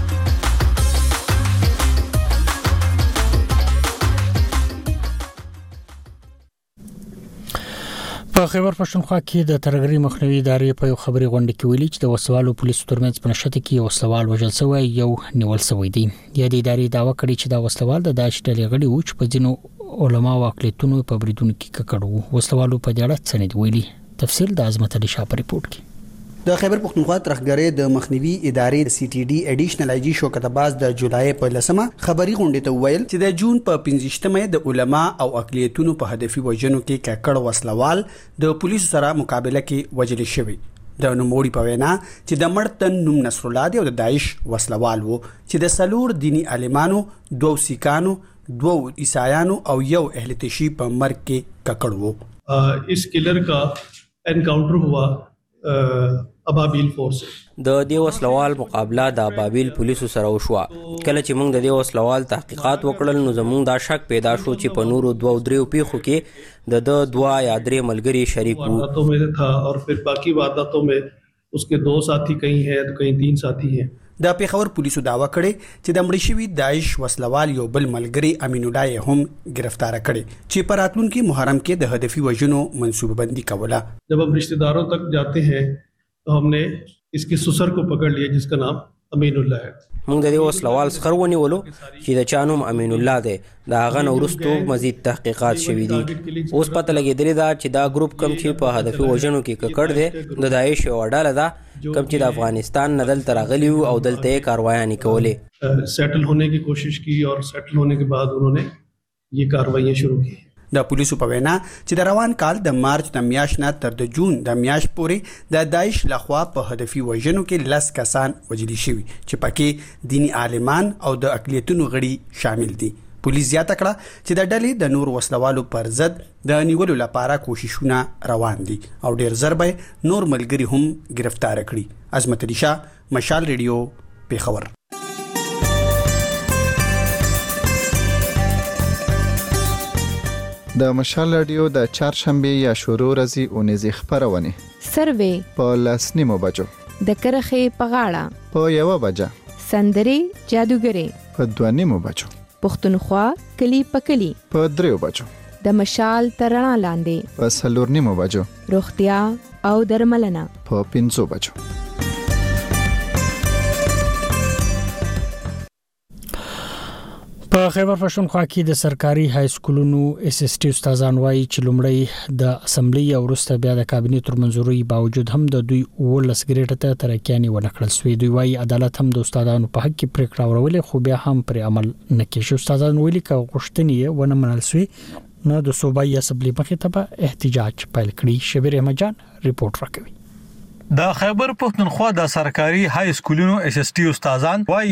په خیبر پښتونخوا کې د ترګری مخنیوي ادارې په یو خبري غونډه کې ویلي چې د وسوالو پولیسو ترمنځ په نشته کې یو وسوال وژل شوی، یو نیول شوی دی. یا د ادارې داوا کړې چې دا وسوال د داعش ډلې غړي وو چې په ځینو علما او اقلیتونو په بریدونو کې ککړو. وسوالو په دې اړه څه نه ویلي. تفصیل د عظمت علي شاه په ریپورت کې. د خیبر پښتونخوا ترخګرې د مخنیوي ادارې سی ټي ډي اډیشنل آی جی شوکت عباس د جولای په 10 خبري غونډه ته ویل چې د جون په 15مه د علما او اقلیتونو په هدفي وژنو کې ککړ وسلوال د پولیسو سره مقابله کې وژل شوی. د نوموړي په وینا چې د مړتن نوم نصر الله دی او د داعش وسلوال وو چې د سلور دینی عالمانو 2 سیکانو 2 عیسایانو او یو اهل تشیع په مرګ کې ککړ وو. اس کلر کا انکاؤنٹر ہوا ابابیل فورس. د دې وسلوال مقابله د ابابیل پولیسو سره وشوه. کله چې موږ د دې وسلوال تحقیقات وکړل نو زموږ دا شک پیدا شو چې په نورو 2-3 پیښو کې د 2 یا 3 ملګري شریک وو. وارداتوں میں تھا اور پھر باقی وارداتوں میں اس کے 2 ساتھی کہیں ہیں تو کہیں 3 ساتھی ہیں. د پیښور پولیسو داوا کړي چې د مړ شوي داعش وسلوال یو بل ملګری امین الله هم گرفتار کړي چې په راتلونکي محرم کې د هدفي وژنو منصوبه بندي کوله. جب ہم رشتہ داروں تک جاتے ہیں تو ہم نے اس کے سسر کو پکڑ لیا جس کا نام امین الله ہے. موږ د دې وسلوال څخه ونیولو چې د چانوم امین الله دی. دا هغه نورستو مزید تحقیقات شوي دي. اوس پته لګېدلې ده چې دا ګروپ کم چې په هدفي وژنو کې ککړ دی د داعش یو ډله ده کم چې د افغانستان نه دلته راغلي وو او دلته یې کاروایانې کولې. سیټل ہونے کی کوشش کی اور سیټل ہونے کے بعد انہوں نے یہ کاروائیاں شروع کی. د پولیسو په وینا چې د روان کال د مارچ د میاشتې نه تر د جون د میاشتې پورې د داعش لخوا په هدفي وژنو کې 10 کسان وژل شوي چې پکې دینی عالمان او د اقلیتونو غړي شامل دي. پولیس زیاته کړه چې د ډلې د نور وسلوالو پر ضد د نیولو لپاره کوششونه روان دي او ډیر زر به نور ملګري هم گرفتار کړي. عظمت علي شاه، مشال ریډیو، پیښور. د مشال رادیو د چهارشنبه یا شروع ورځې اونیزې خبرونه سروې په 10:09 بجو د کرخې په غاړه په 1 بجه سندري جادوګري په 2:09 بجو پښتونخوا کلی په کلی په 3 بجو د مشال ترڼا لاندې په 4:09 بجو روغتیا او درملنه په 5 بجو. په خیبر پښتونخوا کې د سرکاري های سکولونو اس اس ټي استادان وایي چې لومړی د اسمبلی او وروسته بیا د کابینې تر منځوري باوجود هم د دوی ولس ګریټ ته ترکیاني ونکړل سوی. دوی وایي عدالت هم د استادانو په حق کې پریکړه ورولې خو بیا هم پر عمل نکړي. استادان ویلي چې غوښتنې ونه منل سوی نو د صوبایي اسمبلی مخې ته به احتجاج پیل کړي. شبیر احمد جان ریپورت راکوي. د خیبر پښتونخوا د سرکاري های سکولونو اس اس ټي استادان وايي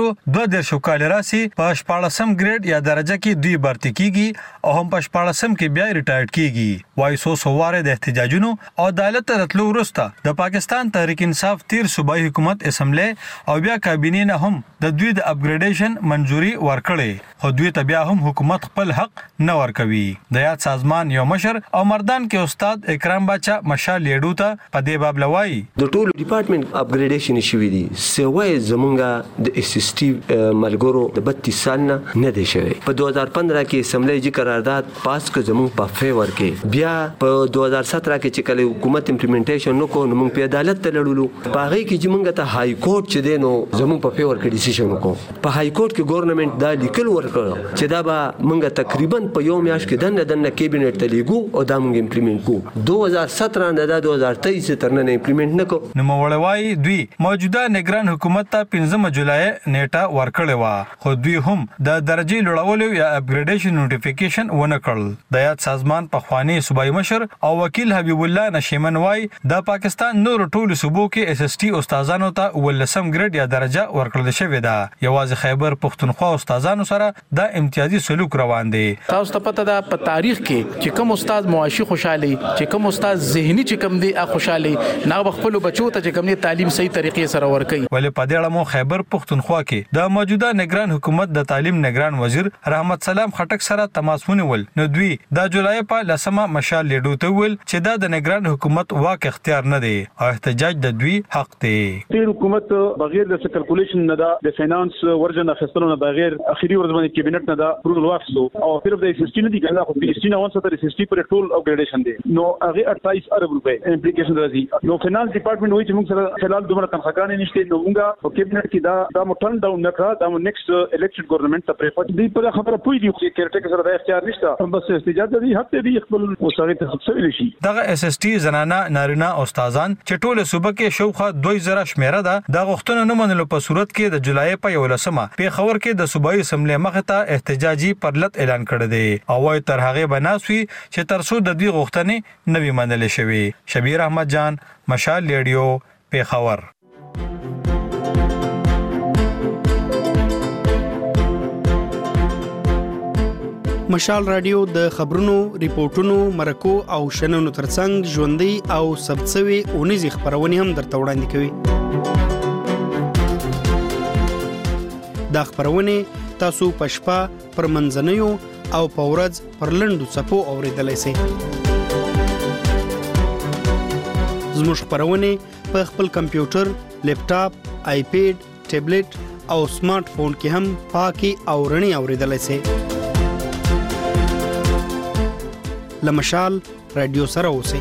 13 کال راسي په 14م ګریډ یا درجه کې دوی برتی کیږي او هم په 14م کې بیا ریټایرډ کیږي. وايي سوواره د احتجاجونو او عدالت راتلو وروسته د پاکستان تحریک انصاف 13 صوبایي حکومت اسمبلی او بیا کابینې نه هم د دوی د اپګریډیشن منځوري ورکړي خو دوی ته بیا هم حکومت خپل حق نه ورکوي. د یاد سازمان یو مشر او مردان کې استاد اکرام باچا مشال لیډو ته په دې باب لوي د ټول ډپارټمنټ اپګریډیشن شوی دي سوای زمونږه د اس اس ټي ملګرو د 32 سال نه دی شوی. په 2015 کې اسمبلی جی قرارداد پاس کړ زمونږ په فیور کې. بیا په 2017 کې چې کله حکومت امپلیمنټیشن نکوه نو موږ په عدالت ته لړلو. په هغه کې چې موږ ته های کورټ چې دی نو زمونږ په فیور کې ډیسیژن وکړو. په های کورټ کې ګورنمنت دا لیکل ورکړ چې دا به موږ تقریبا په یو میاشت کې دنه کیبینټ ته لیګو او دا موږ امپلیمنټ کوو. 2017 نه دا 2023 تر نه امپلیمنټ نکو. نو مولوي دوی موجوده نگران حکومت ته 15 جولای نیټه ورکړې و خو دوی هم د درجه لوړولو یا اپګریډیشن نوټیفیکیشن ونه کړل. د یاد سازمان په خواني صوبایي مشر او وکیل حبیب الله نشیمن وای د پاکستان نور ټولو صوبو کې اس اس ټي استادانو ته ولسم ګریډ یا درجه ورکړل شوې ده. یوازې خیبر پښتونخوا استادانو سره د امتیازي سلوک روان دي. تاسو ته پته ده په تاریخ کې چې کوم استاد معاشي خوشحالي چې کوم استاد ذهني چې کوم دی خوشحالي نه خپل بچو ته چې کوم تعلیم صحیح طریقې سره ورکړي. ولې په دې اړه مو خیبر پښتونخوا کې د موجوده نگران حکومت د تعلیم نگران وزیر رحمت سلام خټک سره تماس ونیول. نو دوی د جولای په 10مه مشال لیډو ته ویل چې دا د نگران حکومت واک اختیار نه دی او احتجاج د دوی حق دی. تیر حکومت بغیر د کیلکولیشن نه د فینانس ورجن اخیستلو نه بغیر اخیری ورځ باندې کابینټ نه دا اپروval واخیستو او صرف د اس اس ټي نه دي کنه خو اس ټي نه 170 اس ټي پر ټول اپګریډیشن دی. نو هغه 28 ارب روپے امپلیکیشن راځي. نو فینانس ډپارټمنټ وایي چې موږ سره فلال دومره تنخواګانې نشته. نو موږ په کابینټ کې دا مټن ډاون نکړه دا نیکسټ الیکټډ ګورنمنت ته پریفر دی په خبره پوي دي چې کېرټیکر سره د اختیار نشته بس احتجاج دی هفته دی خپل وسایل ته څه شي. دغه اس اس ټي زنانه نارینه استادان چې ټول صوبه کې شوخه 2000 شمیره ده د غوښتنو نه منلو په صورت کې د جولای په 11مه په خبر کې د صوبایي اسمبلی مخ ته احتجاجي پرلط اعلان کړی دی او وايي تر هغه بناسوي چې ترڅو د دې غوښتنې نوي منل شوي. شبیر احمد جان، مشال مشال ریډیو پیښور. مشال رادیو د خبرونو، ریپورتونو، مرکو او شننو ترڅنګ ژوندۍ او ثبتسوي اونیزې خبرونه هم درته وړاندې کوي. دا خبرونه تاسو په شپه، پر منځنیو او په ورځ پر لنډو څپو اوریدلای شئ. زموږ خبرونه په خپل کمپیوټر، لیپټاپ، آیپیډ، ټابلیټ او سمارټ فون کې هم پاکي او رڼي اوریدلای شئ. لمشال رادیو سره اوسئ.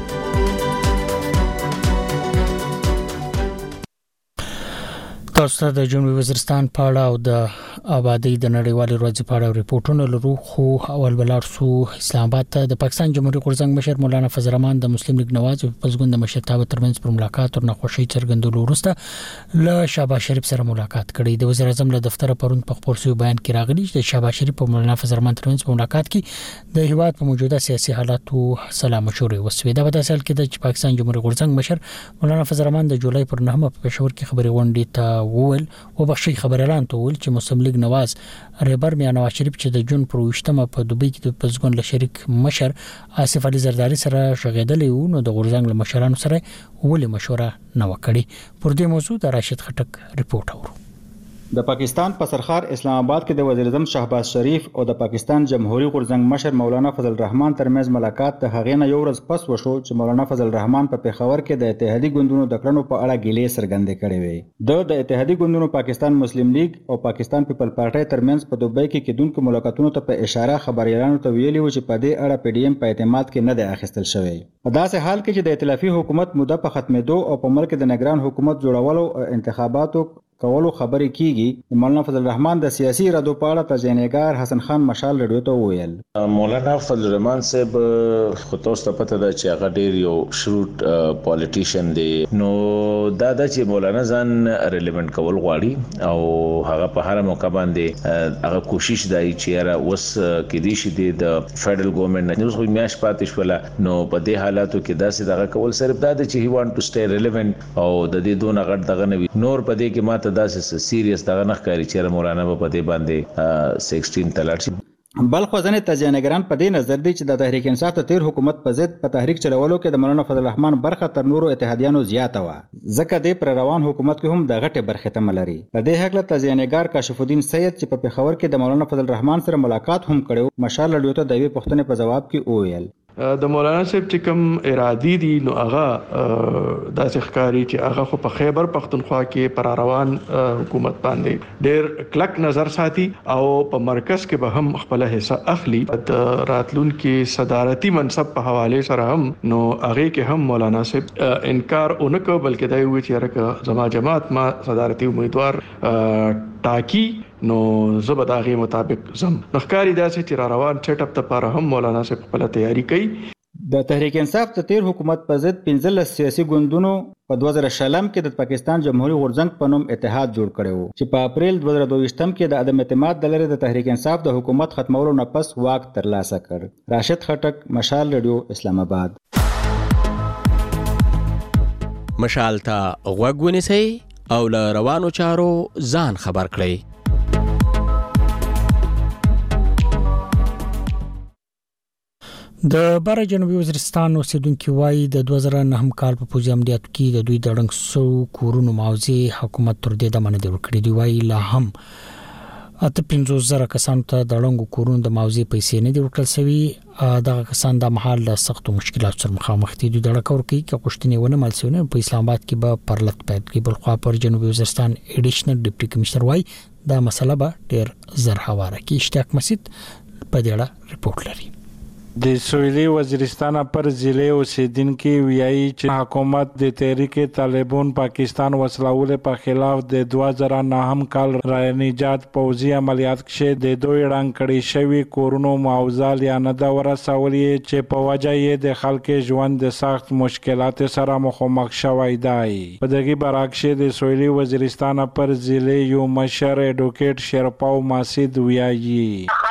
تاسو د جنوبي وزیرستان په اړه او د آبادی د نړیوالې ورځې په اړه ریپورتونه لرو، خو اول بلار سو اسلام آباد ته د پاکستان جمهوریت غورځنګ مشر مولانا فضل الرحمن د مسلم لیگ نواز او پزګون د مشرتابه ترمنځ پر ملاقات او ناخوشي څرګندولو وروسته له شهباز شریف سره ملاقات کړي. د وزیر اعظم له دفتر پرون په خبر سوي بیان کې راغلي چې شهباز شریف او مولانا فضل الرحمن ترمنځ په ملاقات کې د هیواد په موجوده سیاسي حالاتو سلا مشورې وسوي. دا په داسې حال کې د پاکستان جمهوریت غورځنګ مشر مولانا فضل الرحمن د جولای پر 9 په پېښور کې خبري غونډې ته وویل او بخشي خبر اعلان ته ویل چې مسلم لیگ نواز رهبر میاں نواز شریف چې د جون پر 28 په دوبۍ کې د پزګون له شریک مشر آصف علي زرداری سره شغېدلې و، نو د غورځنګ له مشرانو سره ولې مشوره نه وکړي. پر دې موضوع د راشد خټک ریپورت اورو. د پاکستان په سرخار اسلام آباد کې د وزیر اعظم شهباز شریف او د پاکستان جمهوریت غورځنګ مشر مولانا فضل الرحمن ترمنځ ملاقات د هغې نه یو ورځ پس وشو چې مولانا فضل الرحمن په پیښور کې د اتحادیې ګوندونو د کړنو په اړه ګیلې څرګندې کړې وې. د اتحادیې ګوندونو پاکستان مسلم لیگ او پاکستان پیپل پارټي ترمنځ په دوبۍ کې کېدونکو ملاقاتونو ته په اشاره خبريالانو ته ویلي و چې په دې اړه پی ډی ایم په اعتماد کې نه دی اخیستل شوی. په داسې حال کې چې د ائتلافي حکومت موده په ختمېدو او په ملک د نگران حکومت جوړولو او انتخاباتو کولو خبرې کیږي، مولانا فضل الرحمن د سیاسي ارادو په اړه تجزیه‌نګار حسن خان مشال رادیو ته وویل. مولانا فضل الرحمن صاحب خو تاسو ته پته ده چې هغه ډیر یو شروټ پالیټیشن دی، نو دا د چې مولانا ځان ریلیونت کول غواړي او هغه په هر موقع باندې هغه کوشش دی چې را وس کې دي چې د فدرل ګورنمنت نه اوس میاش پاتې شول، نو په دې حالاتو کې داسې دغه کول صرف دا د چې هی وانټ ټو سټې ریلیونت او د دې دون غټ دغه نوي نور په دې کې ماته داسې سیریس دغه نخکاری چې مولانا په دې باندې 16 تلل شي. بل خو ځنې تجزیه‌نګاران په دې نظر دي چې د تحریک انصاف ته تیر حکومت په ضد په تحریک چلولو کې د مولانا فضل الرحمن برخه تر نورو اتحادیانو زیاته و، ځکه د پر روان حکومت کې هم د غټه برخه تم لري. په دې حق له تجزیه‌نګار کاشف الدین سید چې په پیښور کې د مولانا فضل الرحمن سره ملاقات هم کړو، مشال رادیو ته د یوې پوښتنې په جواب کې وویل د مولانا صاحب چې کوم ارادي دي نو هغه داسې ښکاري چې هغه خو په خیبر پختونخوا کې پر روان حکومت باندې ډېر کلک نظر ساتي او په مرکز کې به هم خپل حصہ اخلي. د راتلونکو صدارتي منصب په حواله سره هم نو هغه کې هم مولانا صاحب انکار اونکو، بلکې دا وی چې راکه زما جماعت ما صدارتي امیدوار ټاکی نو زبر داغي مطابق زم نخکاری داسې چې را روان سیټ اپ ته پر هم مولانا صاحب خپل تیاری کوي. د تحریک انصاف ته تیر حکومت په ضد 15 سیاسي ګوندونو په 2000 کې د پاکستان جمهوریت غورځنګ په نوم اتحاد جوړ کړی و چې په اپریل 2022 کې د عدم اعتماد د لري د تحریک انصاف د حکومت ختمولو نه پس واک ترلاسه کړ. راشد خټک، مشال رادیو، اسلام آباد. مشال ته غوږ ونیسئ او له روانو چارو ځان خبر کړئ. د بر جنوبي وزیرستان اوسیدونکو وایي د 2009 کال په پوځي عملیاتو کې د دوی د ړنګ سو کورونو معاوضه حکومت تر دې دمنه دی ورکړي. دی وایي لا هم 15,000 کسانو ته د ړنګو کورونو د معاوضه پیسې نه دی ورکړل شوی. دغه کسان د محل له سختو مشکلاتو سره مخامخ دي. د ډړکور کې چې غوښتنې ونه مل سونه په اسلام آباد کې به پرلط پیدا کی. بل خو پر جنوبي وزیرستان ایډیشنل ډیپټي کمشنر وایي دا مسله به ډیر زر هواره کې. اشتیاق مسجد په دې اړه ریپورت لري. د سویلي وزیرستان پر ضلع اوسیدونکو ویایي چې حکومت د تحریک طالبان پاکستان وسلول په خلاف د 2009 کال رای نجات پوځي عملیات کې د دوی رنګ کړي شوی کورونو معاوضه یا نه دا ورسولې چې په وجه یې د خلکو ژوند د سخت مشکلات سره مخامخ شوی دی. په دغه برعکس د سویلي وزیرستان پر ضلع یو مشر اډوکیټ شرپاو ماسید ویایي خلک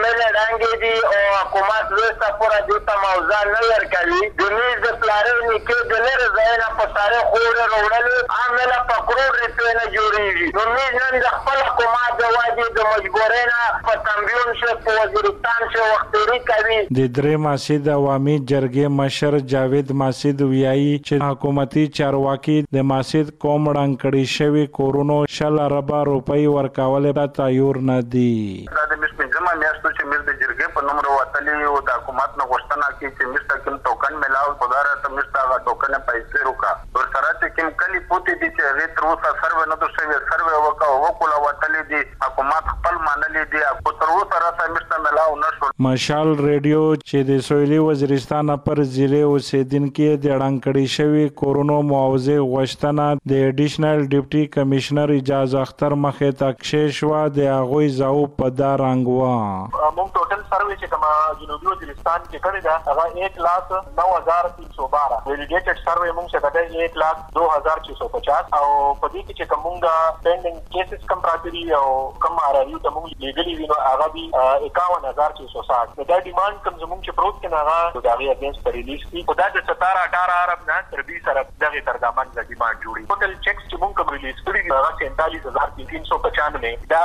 خوړلې ډانګې دي او حکومت وروسته پوره دې ته موضوع نه ورکوي. د میز د پلارۍ نیکې د لرې ځایونه په سارې خورې راوړلې عامله په کروڑ روپۍ نه جوړېږي. نو میز نن د خپل حکومت د وجې د مجبورۍ نه په تنبیون شي په وزیرستان شي وختوري کوي. د درې ماسید عوامي جرګې مشر جاوید ماسید ویایي چې حکومتي چارواکي د ماسید قوم ړنګ کړي شوي کورونو 100 اربه روپۍ ورکول ته تیار نه دي. دا د مس پنځمه میاشتو چې مس د جرګې په نوم راوتلي او د حکومت نه غوښتنه کوي چې مس ته کوم ټوکن ملاو خدای ته مس ته ټوکن پیسې روکا ور سره چې کوم کلی پوتې دي چې هغه تر اوسه سروې نه دوه سروې وکړه وتلي دي حکومت خپل مانلې دي او تر اوسه راته مس ته ملاو نشو. مشال ریډیو چې د سویلي وزیرستان پر ضلع اوسیدونکو د ړنګ کړي شوي کورونو معاوضه غوښتنه د ایډیشنل ډیپټي کمشنر اجاز اختر مخې ته کښېښوه. د هغوی ځواب په دا رنګ و. موږ ټوټل سروې چې کومه جنوبي وزیرستان کې کړې ده هغه 1,09,312 ویلیډیټډ سروې موږ چې ده 1,02,650 او په دې کې چې کومه پینډینګ کیسز کم پراته دي او کم آرایو ته موږ لیګلي وي نو هغه دي 51,660. دا ډیمانډ کوم زموږ چې پروت کې هغه د هغې اګینسټ ریلیز دي. خو دا د 17-18 ارب نه تر 20 ارب دغې ترجمان د ډیمانډ جوړي. ټوټل چیکس چې موږ کوم ریلیز کړي دي هغه 47,395 دا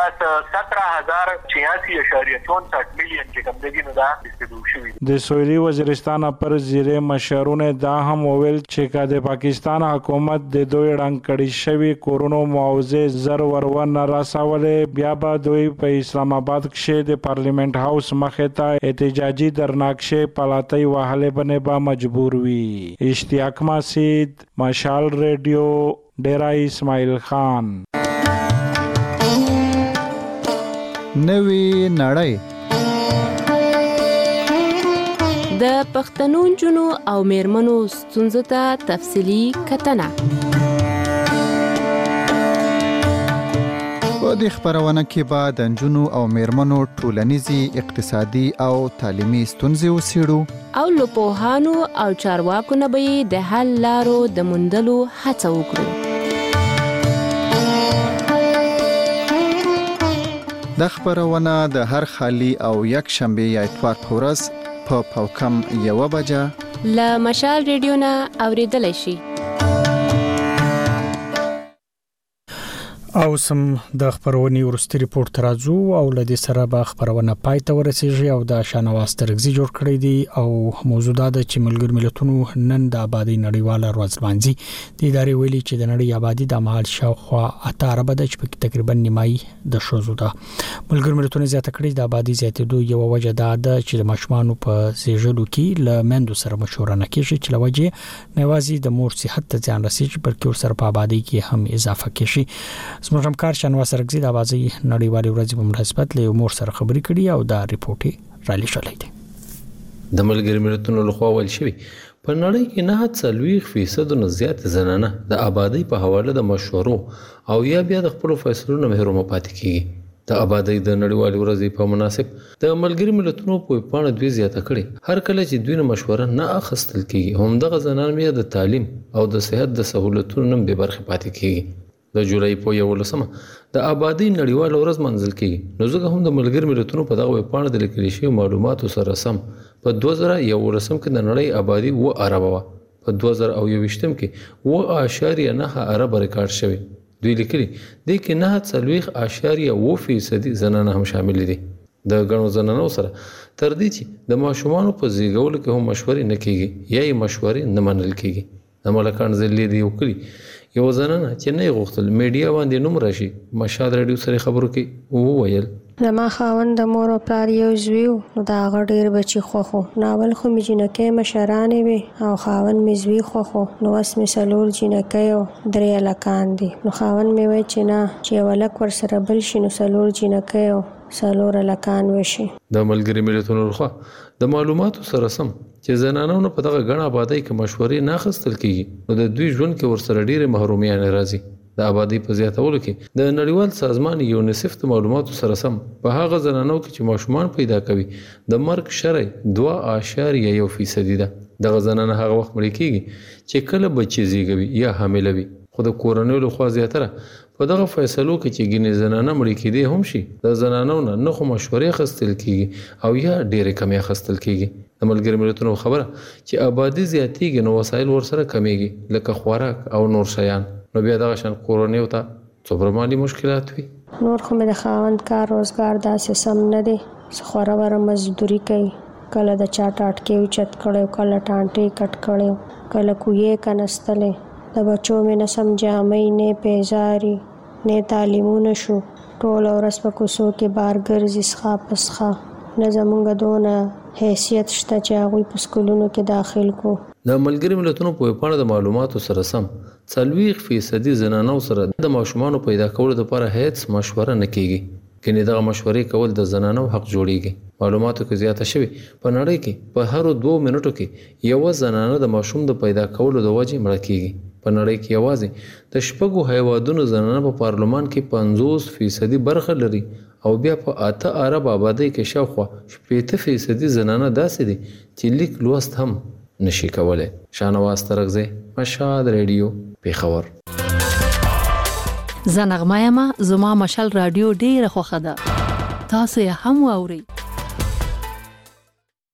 17,086.64 میلیون چې کوم دغې نه دا ډیسټریبیوټ شوي. د سویلي وزیرستان پر ضلع مشرونه دا هم وویل چې که د پاکستان حکومت د دوی ړنګ کړي شوي کورونو معاوضه زر ورونه رسولې بیا به دوی په اسلام آباد کې د پارلیمنت هاوس مخې ته احتجاجي درناکشې پلاتۍ وهلې بنې به مجبور وي. اشتیاق ماسید، مشال ریډیو، ډیرا اسماعیل خان. نوی نړۍ د پښتنو نجونو او میرمنو ستونزو ته تفصیلي کتنه. په دې خبرونه کې به د نجونو او میرمنو ټولنیزي، اقتصادي او تعلیمي ستونزې وڅېړو او له پوهانو او چارواکو نه به د حل لارو د موندلو هڅه وکړو. د خبرونه د هر خالی او یک شنبه یا اتوار په ورځ په پاوکم 1 بجه له مشال ریډیو نه اوریدلای شي. او سم د خبرونې ورستي ریپورت راځو او لدې سره به خبرونه پای ته ورسیږي او د شانواز ترغزي جوړ کړی دی او موضوع دا ده چې ملګر ملتونو نن د آبادی نړیواله ورځ لمانځي. د ادارې ویلي چې د نړۍ آبادی د مهال شاوخوا 8 اربه ده چې په تقریبا نیمایي د شوزو ده. ملګر ملتونو زیاته کړی د آبادی زیاتېدو یو وجه ده چې د ماشومانو په زیږولو کې له مندو سره مشوره نه کیږي چې لوجه نوازي د مور صحت ته ځان رسیږي بلکې ور سره په آبادی کې هم اضافه کیږي. زموږ همکار شانواز ترغزي د آبادی نړیوالې ورځې په مناسبت له مور سره خبرې کړي او دا ریپورت را لېږلی دی. د ملګرو ملتونو لخوا ویل شوی په نړۍ کې 9% نه زیات زنانه د آبادی په حواله د مشورو او یا بیا د خپل فیصلو نه محروم پاتې کیږي. د آبادی د نړیوالې ورځې په مناسبت د ملګرو ملتونو په پاڼه دوی زیاته کړي هر کله چې دوی مشوره نه اخیستل کیږي هم دغه زنان بیا د تعلیم او د صحت د سہولتونو نه به برخه پاتې کیږي. د جولای په 11مه د آبادی نړیواله ورځ منځل کیږي نو ځکه هم د ملګرو ملتونو په دغه پاڼه د لیکل شوی معلوماتو سره سم په 2011 کې د نړۍ آبادی و اربه و په 2021 کې 9.9 ارب ریکارډ شوی. دوی لیکلي د کې 9.9% زنانه هم شامل دي. د غنو زنانو سره تر دې چې د ماشومانو په زیږولو کې هم مشورې نه کیږي یا یې مشورې نه منل کیږي. د ملکان زلي دی وکړي یو زنانه چې نه غوښتل میډیا باندې نوم راشي مشال ریډیو سره خبرو کې وویل زما خاوند د مور او پلار یو زویو نو دا هغه ډېر بچي خوښو ناول خو مې جنکۍ مشرانې وي او خاوند مې زوی خوښو نو اوس مې څلور جنکۍ او 3 هلکان دي نو خاوند مې وایي چې نه چې یو هلک ورسره بل شي نو 4 جنکۍ او 4 هلکان وشي. د ملګرو ملتونو لخوا د معلوماتو سره سم چې زنانو په دغه غڼه آبادی کې مشورې نه اخیستل کیږي نو د دوی ژوند کې ورسره ډېرې محرومیت راځي. د آبادی په زیاتولو کې د نړیوال سازمان یونیسف د معلوماتو سره سم په هغه زنانو کې چې ماشومان پیدا کوي د مرګ شرع 2.1% ده. دغه زنانه هغه وخت مړ کیږي چې کله بچي زیږوي یا حامله وي خو د کورنۍ له خوا زیاتره په دغه فیصلو کې چې ګینې زنانه مړې کېدې هم شي د زنانو نه خو مشورې اخیستل کیږي او یا ډېرې کمې اخیستل کیږي. د ملګرو ملتونو خبره چې آبادي زیاتېږي نو وسایل ورسره کمیږي لکه خوراک او نور شیان، نو بیا دغه شان کورنیو ته څومره مالي مشکلات وي. نور خو مې د خاوند کار روزګار داسې سم نه دی، خوره وره مزدوري کوي، کله د چا ټاټکې اوچت کړی، کله ټانټې کټ کړی، کله کویې کنستلې، د بچو مې نه سم جامې نه پیزاري نه تعلیمونه شو، ټول ورځ په کوڅو کې بار ګرځي څښا پسخا، نه زمونږ دونه حیثیت شته چې هغوی په سکولونو کې داخل کو. د ملګرو ملتونو په ویبپاڼه د معلوماتو سره سم 40% زنانو سره د ماشومانو پیدا کولو لپاره هیڅ مشوره نه کیږي. کله دغه مشورې کول د زنانو حق جوړیږي. معلوماتو کې زیاته شوی په نړۍ کې په هر 2 منټو کې یو زنانه د ماشوم د پیدا کولو د وجې مړه کیږي. په نړۍ کې یوازې د شپږو هیوادونو زنانه په پارلمان کې 50% برخه لري او بیا په 8 ارب آبادی کې شاوخوا 80% زنانه داسې دي چې لیک لوست هم نشي کولای. شاهنواز ترغزی، مشهد ریډیو، پیښور. زنغمه یم، زما مشال رادیو ډیره خوښه ده، تاسو یې هم واورئ.